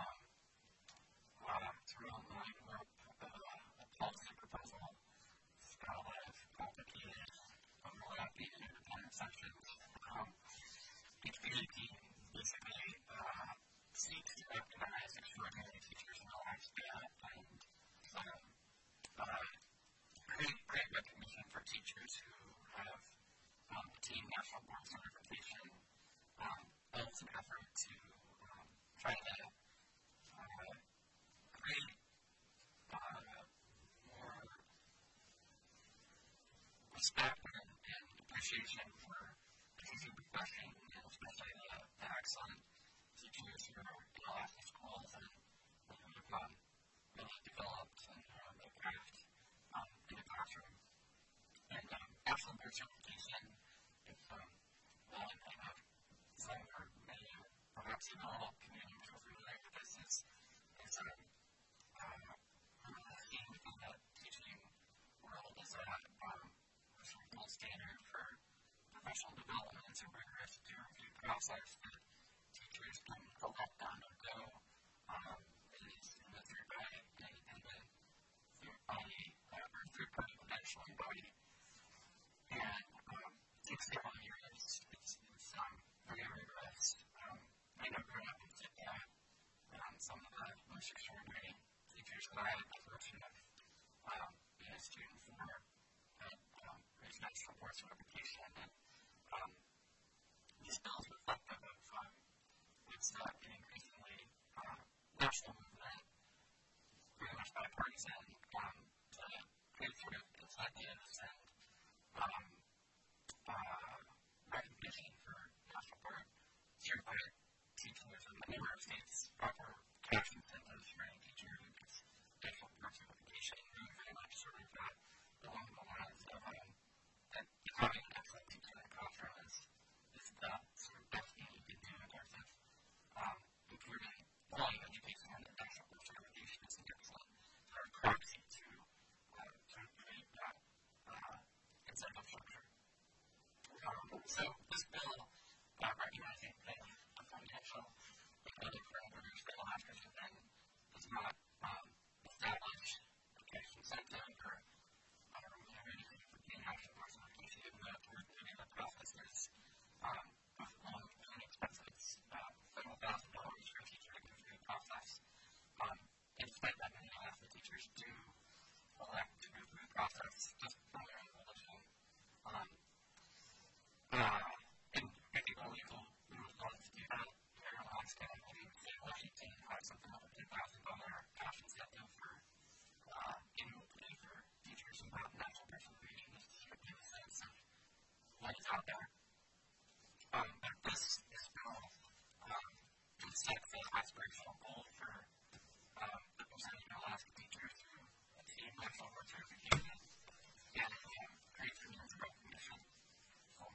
through online work a policy proposal. It's got a lot of complicated, overlapping, and independent sections. HB 18 basically seeks to recognize extraordinary teachers in Alaska and create great recognition for teachers who have attained national board certification. It's an effort to try to appreciation for the teaching profession, and especially the excellent teachers who are in all of the schools and have really developed and their craft in the classroom. And excellent for certification is one of some or many, perhaps even all community members related to this is seeing within the teaching world is a gold standard for professional development. It's a rigorous peer-review process that teachers can elect on and go. It is administered by an independent third-party or third-party credentialing body. And it takes several years. It's very rigorous. I know growing up in Florida, some of the most extraordinary teachers that I had the fortune of being a student for raised national boards of education. And these bills reflective of what's an increasingly national movement, very much bipartisan, to create sort of incentives and recognition for national board certified teachers in a number of states, offer cash incentives for any teacher who gets national board certification, really very much sort of along the lines of that having an excellent teacher in the classroom is the sort of best thing you can do in terms of improving quality education, and the national board certification is an excellent sort of proxy to create that incentive structure. So this bill, recognizing that the financial and other parameters that will have to then does not establish a cash incentive or anything for being national board certification, even though the process is both long and expensive. It's several $1,000s for a teacher to go through the process. And despite that, many of the teachers do elect to go through the process just from their own volition. And I think all legal laws do that here in Alaska. I think Washington has something like a $10,000 cash incentive for annual pay for teachers who have national certification, just to give a sense of what is out there. But this bill sets an aspirational goal for the percentage of Alaska teachers who achieve national board certification, and creates a means of recognition for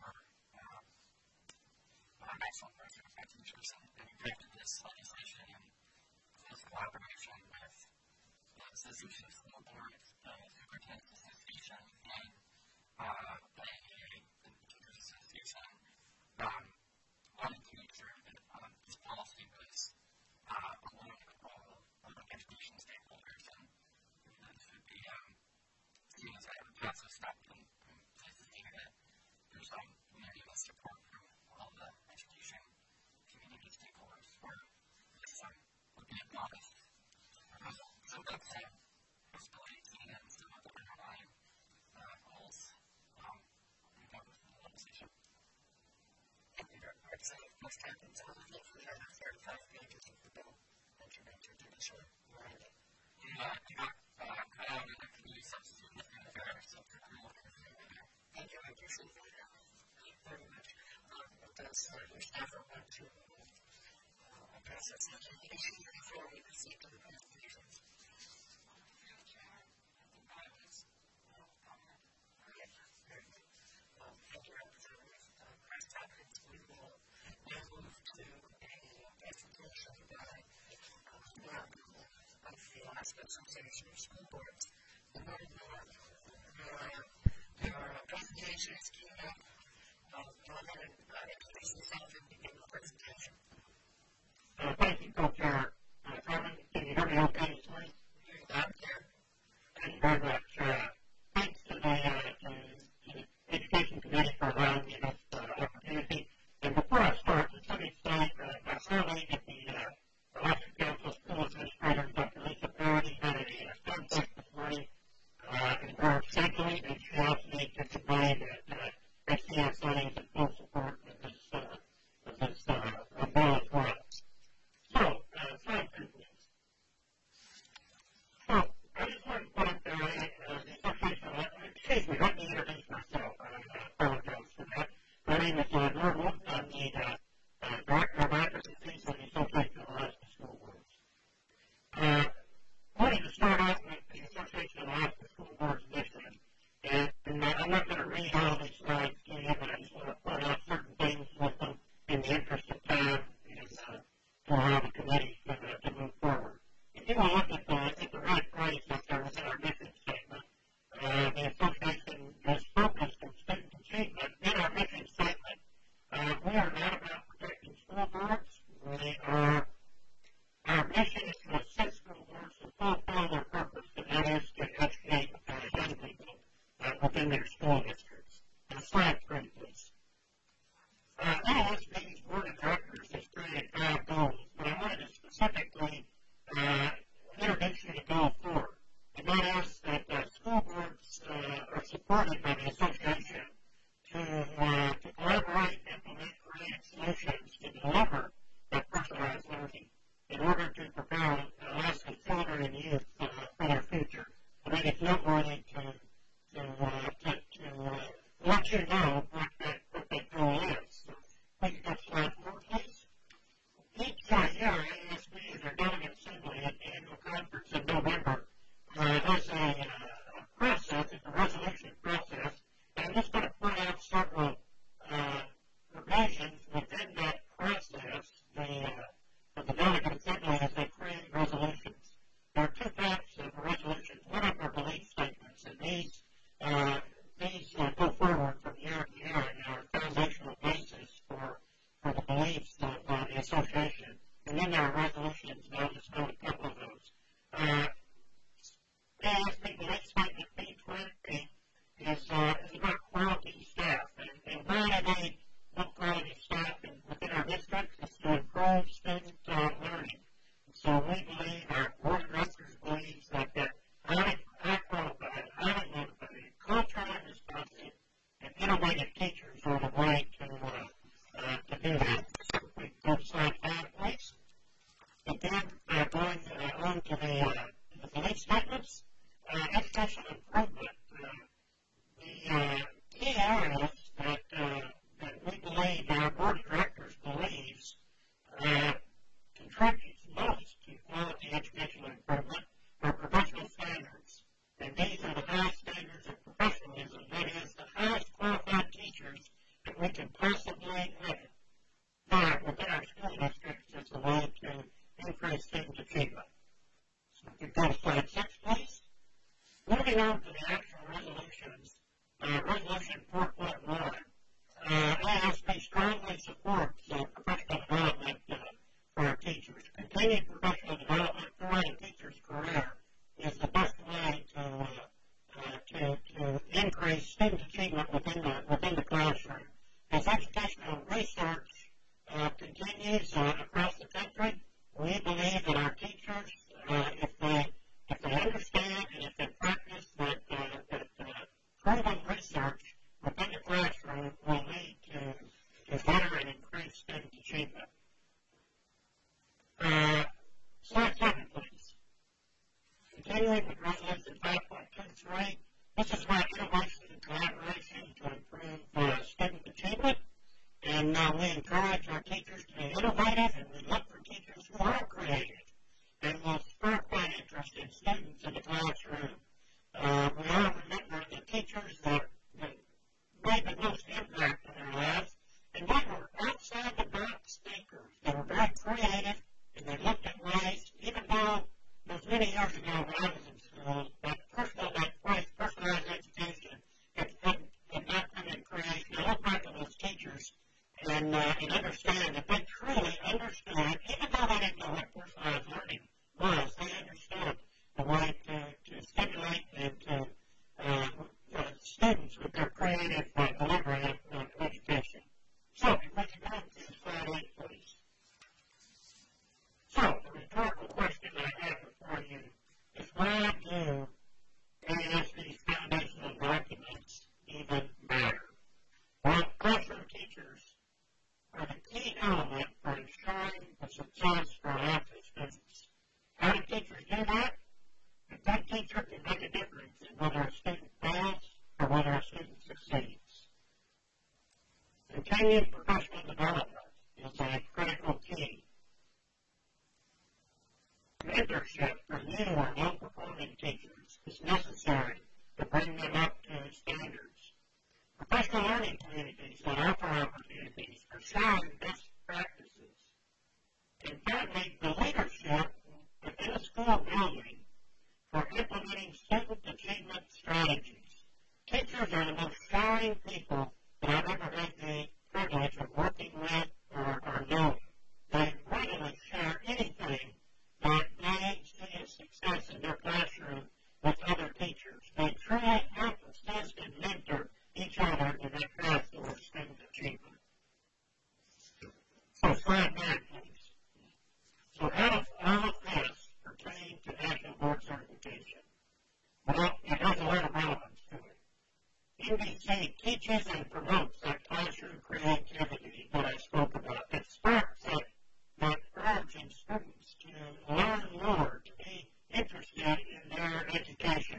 national board certified teachers. And we drafted this legislation in close collaboration with the Association of School Boards, the Superintendent's Association, and the AAA, the Teachers Association, wanting to make sure that this policy was aligned with all of the education stakeholders, and this would be seen as a passive step in sustaining that there's unanimous support from all the education community stakeholders for this would be a modest proposal. So that's possibility seen and some of the underlying goals encompassed in the legislation. Thank you very much. So most happens on the field, we have 35 pages of the bill that you mentioned in the short line. You got cut out in the community substitute in the fair, so I'm looking for you there. Thank you. I appreciate that. Thank you very much. Does your staff want to address this issue before we proceed to the presentations? Thank you, Representative. Press topics, we will now move to a presentation by of the Alaska Association of School Boards. And then there are presentations queued up. Go ahead and introduce yourself and begin the presentation. Thank you, Co-Chair. Carmen, can you hear me okay this morning? Loud and clear. Thank you very much. Thanks to the Education Committee for allowing me this opportunity. And before I start, let me say my colleague at the Alaska Council of School Administrators, Dr. Lisa Parody, had a phone test this morning and drove safely, and she asked me to convey that SDS studies and full support of this the interest of time is to allow the committee to move forward. If you want to look at the right phrase that there was in our mission statement, the association is focused on student achievement. In our mission statement, we are not about protecting school boards. Our mission is to assist school boards to fulfill their purpose, and that is to educate young people within their school districts. Slide 3, please. ASB's Board of Directors has created 5 goals, but I wanted to specifically introduce you to Goal 4, and that is that school boards are supported by the association to collaborate, implement creative solutions to deliver that personalized learning in order to prepare Alaska's children and youth for their future. I think it's noteworthy to let you know what that goal is. Please go to slide 4, please. Each year, ASB is our delegate assembly at the annual conference in November. There's a process, it's a resolution process, and I'm just going to point out several provisions within that process of the delegate assembly as they create resolutions. There are 2 types of resolutions. One of them are belief statements, and these go forward from year to year and are a foundational basis for the beliefs of the association. And then there are resolutions, and I'll just note a couple of those. ASB belief statement B20 is about quality staff, and why do they want quality staff within our districts? Is to improve student learning. So we believe, our board of directors believes that highly qualified, highly motivated, culturally responsive, and innovative teachers are the way to do that. We go to slide 5, please. And then going on to the belief statements, educational improvement. The key areas that we believe, our board of directors believes, contributes most to quality educational improvement are professional standards. And these are the highest standards of professionalism. That is, the highest qualified teachers that we can possibly have within our school districts as a way to increase student achievement. So if you go to slide 6, please. Moving on to the actual resolutions, Resolution 4.1. ASB strongly supports professional development for our teachers. Continued professional development throughout a teacher's career is the best way to increase student achievement within the classroom. As educational research continues across the country, we believe that our teachers, if they understand and if they practice that proven research within the classroom, will lead to better and increased student achievement. Slide 7, please. Continuing with Resolution 5.23, this is about innovation and collaboration to improve student achievement. And we encourage our teachers to be innovative, and we look for teachers who are creative and will spur interest in students in the classroom. We all remember the teachers that made the most impact in their lives, and they were outside the box thinkers. They were very creative, and they looked at ways, even though it was many years ago when I was in school, that personalized education had not come in creation. I look back at those teachers and understand that they truly understood, even though they didn't know what personalized learning was, they understood the way to stimulate and to students with their creative delivery of education. So, if we can go to slide 8, please. So, the rhetorical question that I have before you is, why do ASB's foundational documents even matter? Well, classroom teachers are the key element for ensuring the success for Alaska's slide back, please. So how does all of this pertain to national board certification? Well, it has a lot of relevance to it. NBC teaches and promotes that classroom creativity that I spoke about. It sparks that urge in students to learn more, to be interested in their education.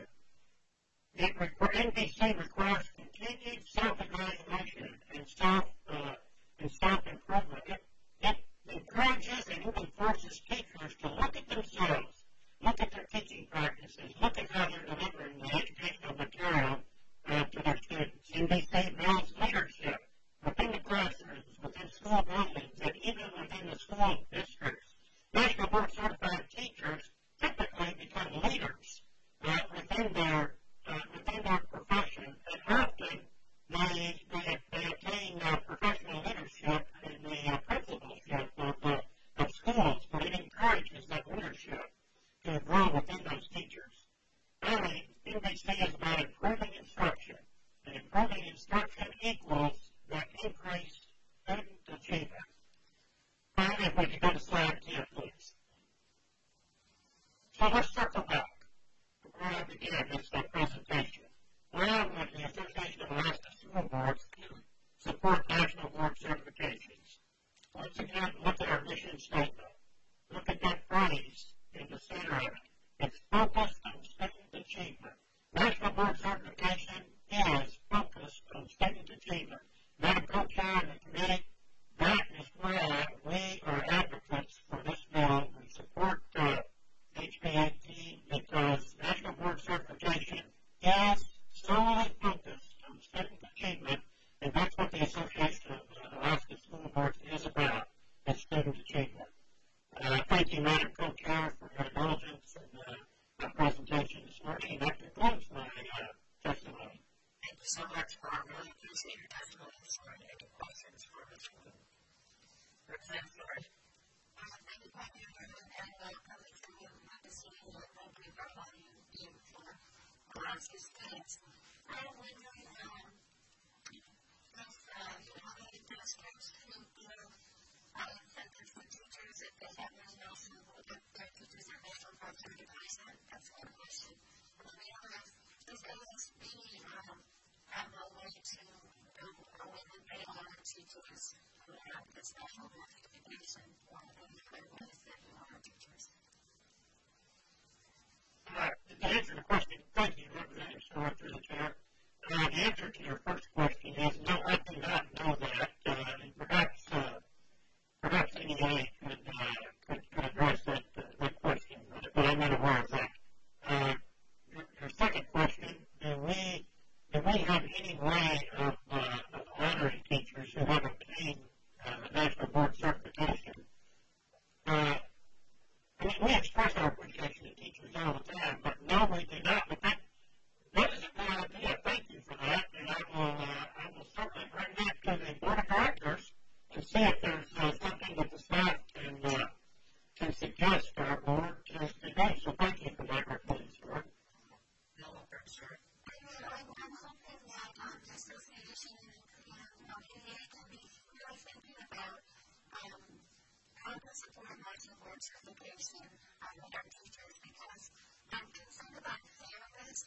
NBC requires continued self-evaluation and self-improvement. It encourages and even forces teachers to look at themselves, look at their teaching practices, look at how they're delivering the educational material to their students. NBC builds leadership within the classrooms, within school buildings, and even within the school districts. National Board Certified teachers typically become leaders within their profession, and often they attain professional leadership in the principalship of schools, but it encourages that leadership to grow within those teachers. Finally, NBC is about improving instruction, and improving instruction equals that increased student achievement. Finally, if we could go to slide 10, please. So let's circle back before I begin this presentation. Well, with the Association of Alaska School Boards to support national board certifications. Once again, look at our mission statement. Look at that phrase in the center of it. It's focused on student achievement. National board certification is focused on student achievement. Madam Co-Chair of the committee, that is why we are advocates for this bill. We support HB 18 because national board certification is solely focused on student achievement, and that's what the Association of Alaska School Boards is about, is student achievement. Thank you, Madam Co-Chair, for your indulgence in my presentation this morning. That concludes my testimony. Thank you so much, Bob. Really appreciate your testimony this morning and your questions for us. Representative Flores. Thank you, Dr. and welcome to you. Good to see you. Thank you for having you for Alaska students. I'm wondering if you have any districts who give incentives for teachers if they have no national board, if their teachers are national board certification. That's one question. And the other is, does ASB have a way to a way that they honor teachers who have this national board certification or any other ways that you honor teachers? To answer the question, thank you, Representative Stewart, through the chair. The answer to your first question is no, I do not know that, and perhaps NEA could address that question, but I'm not aware of that. Your second question, do we have any way of honoring teachers who have obtained national board certification? We express our appreciation to teachers all the time, but no, we do not. But that is a good idea. Thank you for that, and I will certainly bring that to the board of directors to see if there's something that the staff can suggest for our board to do. So thank you for that, Representative Stewart. No, sir. I'm hoping that the association and NEA can be really thinking about how to support national board certification with our teachers, because I'm concerned about fairness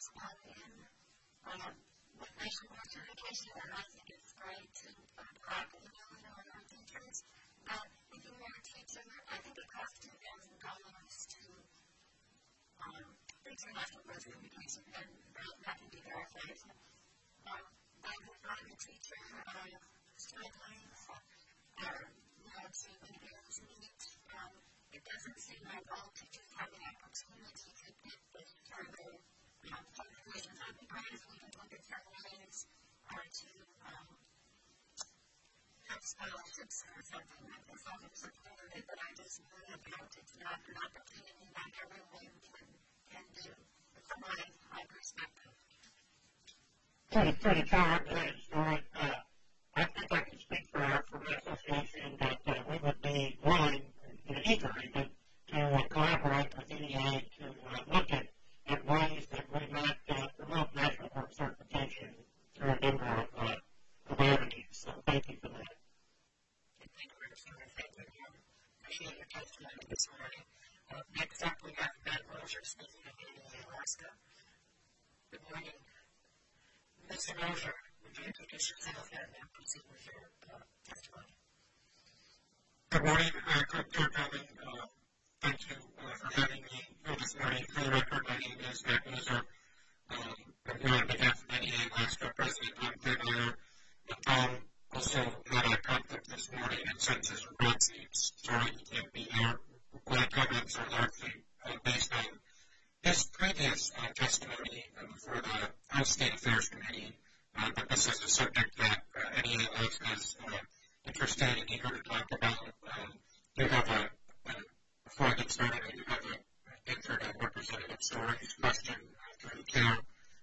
with national board certification, and I think it's great to properly honor our teachers. But if you are a teacher, I think it costs $2,000 to reach a national board certification, and that can be verified. I'm a teacher struggling to be able to meet. It doesn't seem like all teachers have an opportunity to get this further certifications. I'd be great if we could look at some ways to have scholarships or something like this. I have supported it, but I just worry about it's not an opportunity that everyone can do from my perspective. For the child, I think I can speak for our association that we would be willing and eager even to collaborate with NEA to look at ways that we might promote national board certification through a number of avenues. So thank you for that. Thank you, Representative. Thank you. appreciate your testimony this morning. Next up, we have Matt Mosher speaking of ADA Alaska. Good morning. Mr. Mosher, would you introduce yourself and proceed with your testimony? Good morning, Dr. Bowman. Thank you for having me here this morning. For the record, my name is Matt Moser. I'm here on behalf of NEA Alaska President Tom Clearmeyer. Tom also had a conflict this morning and sends his regrets. He's sorry he can't be here. My comments are largely based on his previous testimony before the House State Affairs Committee. But this is a subject that NEA Alaska is interested and eager to talk about. You have before I get started, I do have answered Representative Story's question through the chair.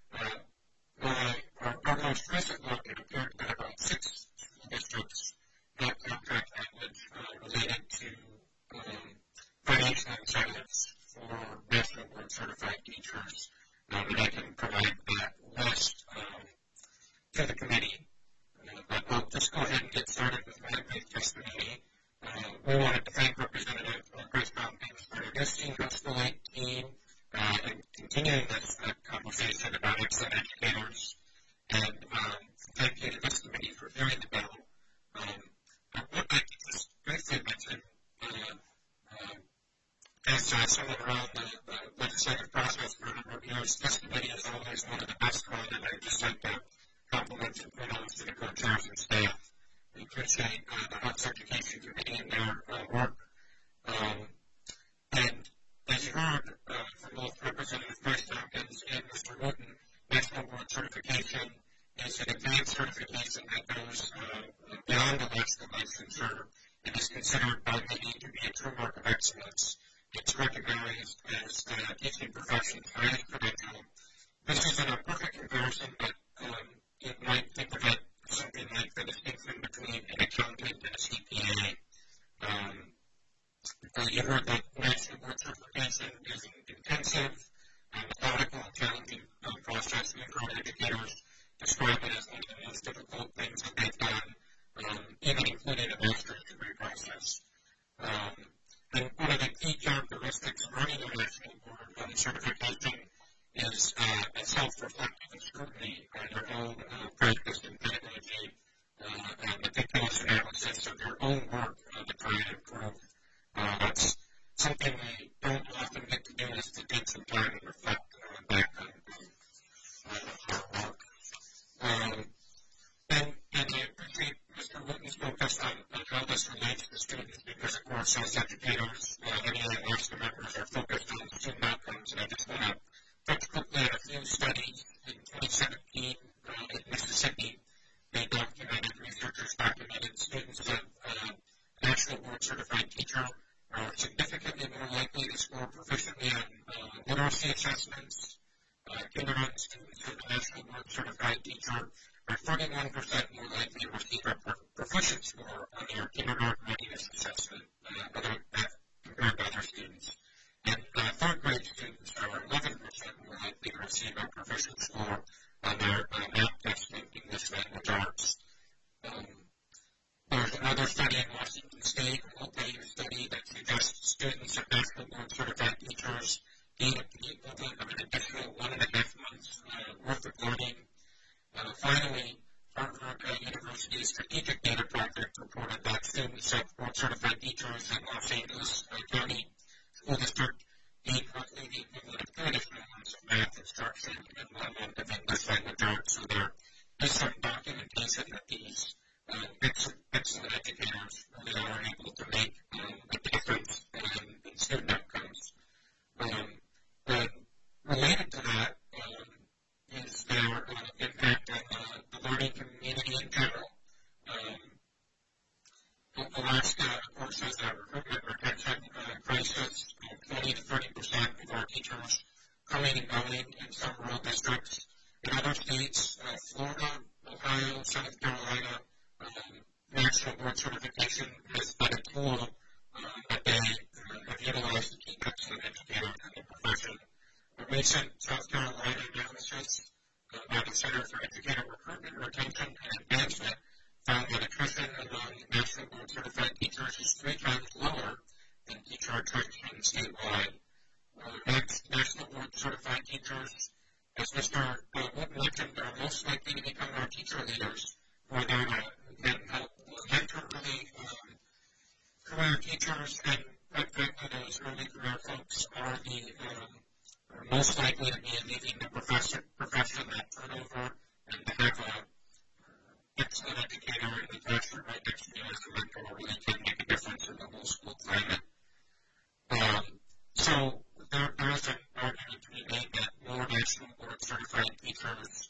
Our most recent look, it appeared that about 6 districts have contract language related to financial incentives for National Board Certified teachers, and I can provide that list to the committee. But we'll just go ahead and get started with my brief testimony. We wanted to thank Representative Grace Tompkins for introducing House Bill 18 and continuing this conversation about excellent educators. And thank you to this committee for hearing the bill. I would like to just briefly mention, as someone around the legislative process for a number of years, this committee is always one of the best run, and I'd just like to compliment and kudos to the co-chairs and staff. We appreciate the House Education Committee and their work. And as you heard from both Representative Grace Tompkins and Mr. Wooten, National Board Certification is an advanced certification that goes beyond Alaska licensure and is considered by many to be a true mark of excellence. It's recognized as the teaching profession's highest credential. This isn't a perfect comparison, but you might think of it something like the distinction between an accountant and a CPA. You heard that National Board Certification is an intensive, methodical, and challenging process. We've heard educators describe it as one of the most difficult things that they've done, even including a master's degree process. And one of the key characteristics of running a National Board Certification is self-reflective scrutiny on your own practice and pedagogy, and meticulous analysis of your own work to try and improve. That's something we don't often get to do, is to take some time and reflect back on our work. And I appreciate Mr. Wooten's focus on how this relates to students, because, of course, as educators, any Alaska members are focused on student outcomes, and I just want to touch quickly on a few studies. In 2017, in Mississippi, researchers documented students of National Board Certified teacher are significantly more likely to score proficiently on literacy assessments. Kindergarten students of the National Board Certified teacher are 41% more likely to receive a proficient score on their kindergarten readiness assessment compared to other students. And third grade students are 11% more likely to receive a proficient score on their math test in English language arts. There's another study in Washington State, a multi-year study that suggests students of National Board Certified teachers gain the equivalent of an additional 1.5 months worth of learning. Finally, Harvard University's Strategic Data Project reported that students of Board Certified teachers in Los Angeles County School District gain roughly the equivalent of 2 additional months of math instruction and 1 month of English language arts. So there is some documentation that these excellent educators really are able to make a difference in student outcomes. But related to that is their impact on the learning community in general. Alaska, of course, has a recruitment retention crisis. 20 to 30% of our teachers coming and going in some rural districts. In other states, Florida, Ohio, South Carolina, National Board Certification has been a tool that they have utilized to keep excellent educators in the profession. A recent South Carolina analysis by the Center for Educator Recruitment, Retention, and Advancement found that attrition among National Board Certified teachers is 3 times lower which are transitioning statewide. Next, National Board Certified Teachers, as Mr. Wood mentioned, are most likely to become our teacher leaders, who are there to help mentor early career teachers, and quite frankly, those early career folks are most likely to be leaving the profession at turnover and to have an excellent educator in the classroom right next to you as a mentor really can make a difference in the whole school climate. So there is an argument to be made that more National Board Certified teachers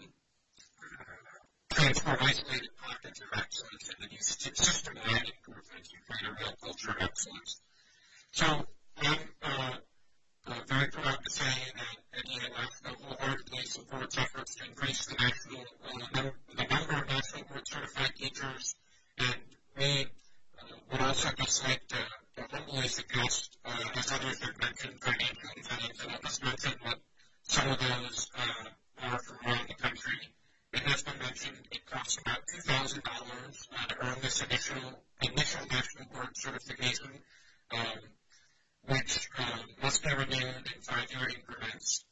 transform isolated pockets of excellence into these system-wide improvements to create a real culture of excellence. So I'm very proud to say that NEA Alaska wholeheartedly supports efforts to increase the number of National Board Certified teachers, and we would also just like to humbly suggest, as others have mentioned, financial incentives, and I'll just mention what some of those are from around the country. It has been mentioned it costs about $2,000 to earn this initial National Board certification, which must be renewed in 5-year increments.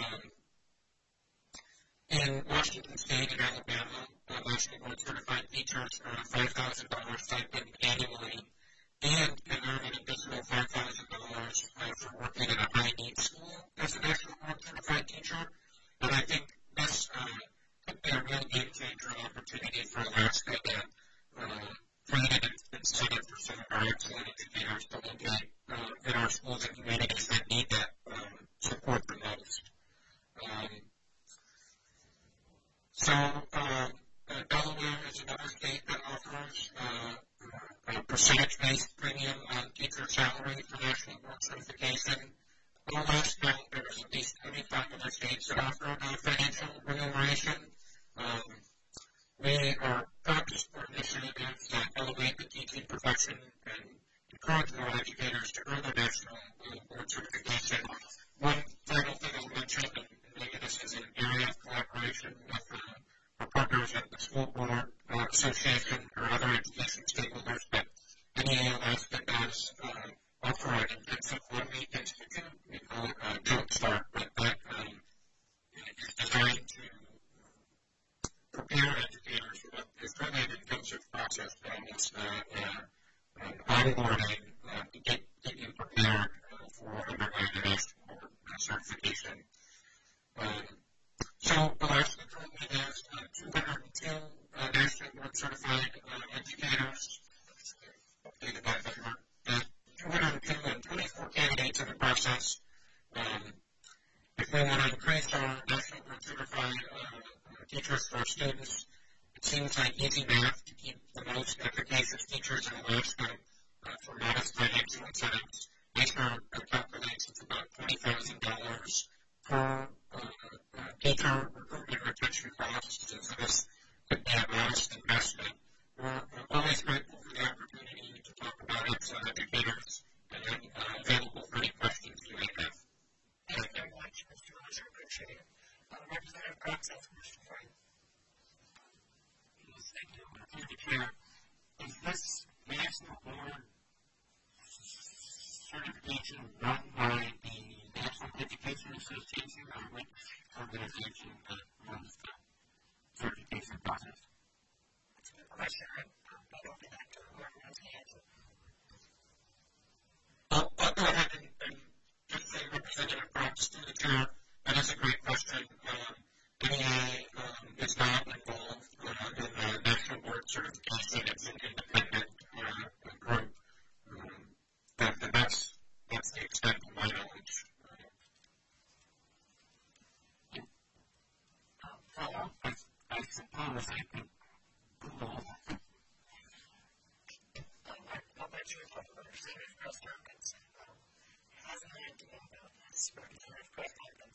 In Washington State and Alabama, National Board Certified teachers earn a $5,000 stipend annually and can earn an additional $5,000 for working in a high-needs school as a National Board Certified teacher. And I think this could be a real game-changer opportunity for Alaska to create an incentive for some of our excellent educators to locate in our schools and communities that need that support the most. Delaware is another state that offers a percentage-based premium on teacher salary for National Board certification. On last count, there was at least 25 other states that offered financial remuneration. We are proud to support initiatives that elevate the teaching profession and encourage more educators to earn their National Board certification. One final thing I'll mention, and maybe this is an area of collaboration with our partners at the School Board Association or other education stakeholders, but NEA Alaska does offer an intensive one-week institute. We call it Jump Start, but that is designed to prepare educators for what is really an intensive process, but almost an onboarding to get you prepared for undergoing the National Board certification. So Alaska currently has 202 National Board Certified educators, updated by the 202 and 24 candidates in the process. If we want to increase our National Board Certified teachers for students, it seems like easy math to keep the most efficacious teachers in Alaska for modest financial incentives. NASCAR calculates it's about $20,000 per teacher recruitment retention costs, and so this could be a modest investment. We're always grateful for the opportunity to talk about excellent educators, and I'm available for any questions you may have. Thank you very much, Mr. Roser. Appreciate it. Representative Cox has a question for you. Yes, thank you. Through the chair, is this National Board certification run by the National Education Association, or which organization that runs the certification process? That's a good question. I'll open that to whoever has the answer. I'll go ahead and just say Representative Cox to the chair. That is a great question. NEA is not involved in the National Board certification. It's an independent group. That's the extent of my knowledge. Follow-up, I suppose I could Google. I'll bet you a couple of Representative Chris Tompkins has an idea about this. Representative Chris Tompkins.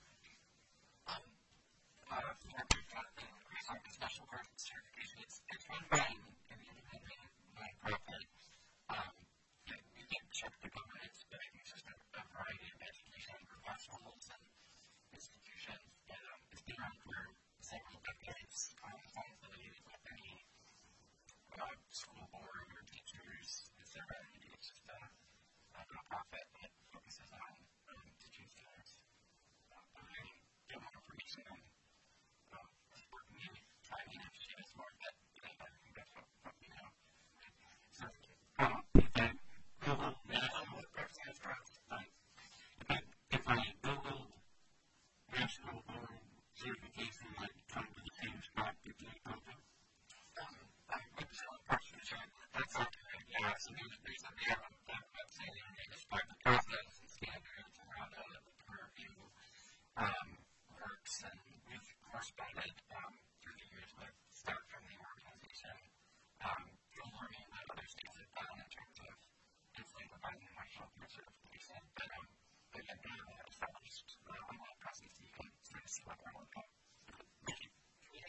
National Board certification, it's run by an independent nonprofit. You can check the governance, but I think it's just a variety of education professionals and institutions, and it's been around for several decades. I don't believe with any school board or teachers, is there any, it's just a soon. Working in trying to she was more, but I think that's what we know. So, if I Google national board certification, like come to the same spot that you come to? That's okay. Yeah, so there's a website and they describe the process and standards and how the peer review works, and we've corresponded through the years with staff from the organization, learning what other states have done in terms of insulating the national board certification. But again, we have an established online process so you can sort of see what we're working on. Thank you.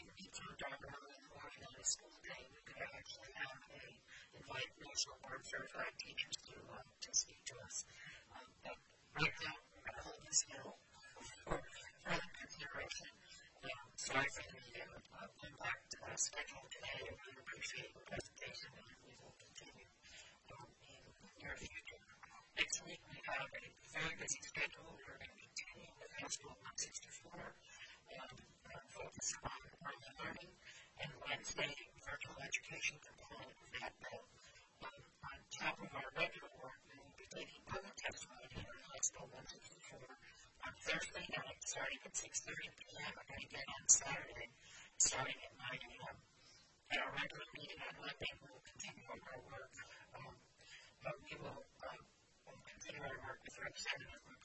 On a school day, we could actually invite national board certified teachers to speak to us. But right now, we're going to hold this bill for further consideration. Sorry for the impact schedule today. We appreciate the presentation, and we will continue in the near future. Next week, we have a very busy schedule. We're going to continue with House Bill 164 and focus on early learning. And Wednesday, virtual education component of that bill. On top of our regular work, we will be taking public testimony on House Bill 164 on Thursday night, starting at 6:30 p.m. and again on Saturday, starting at 9 a.m. At our regular meeting on Monday, we will continue our work. We will continue our work with Representative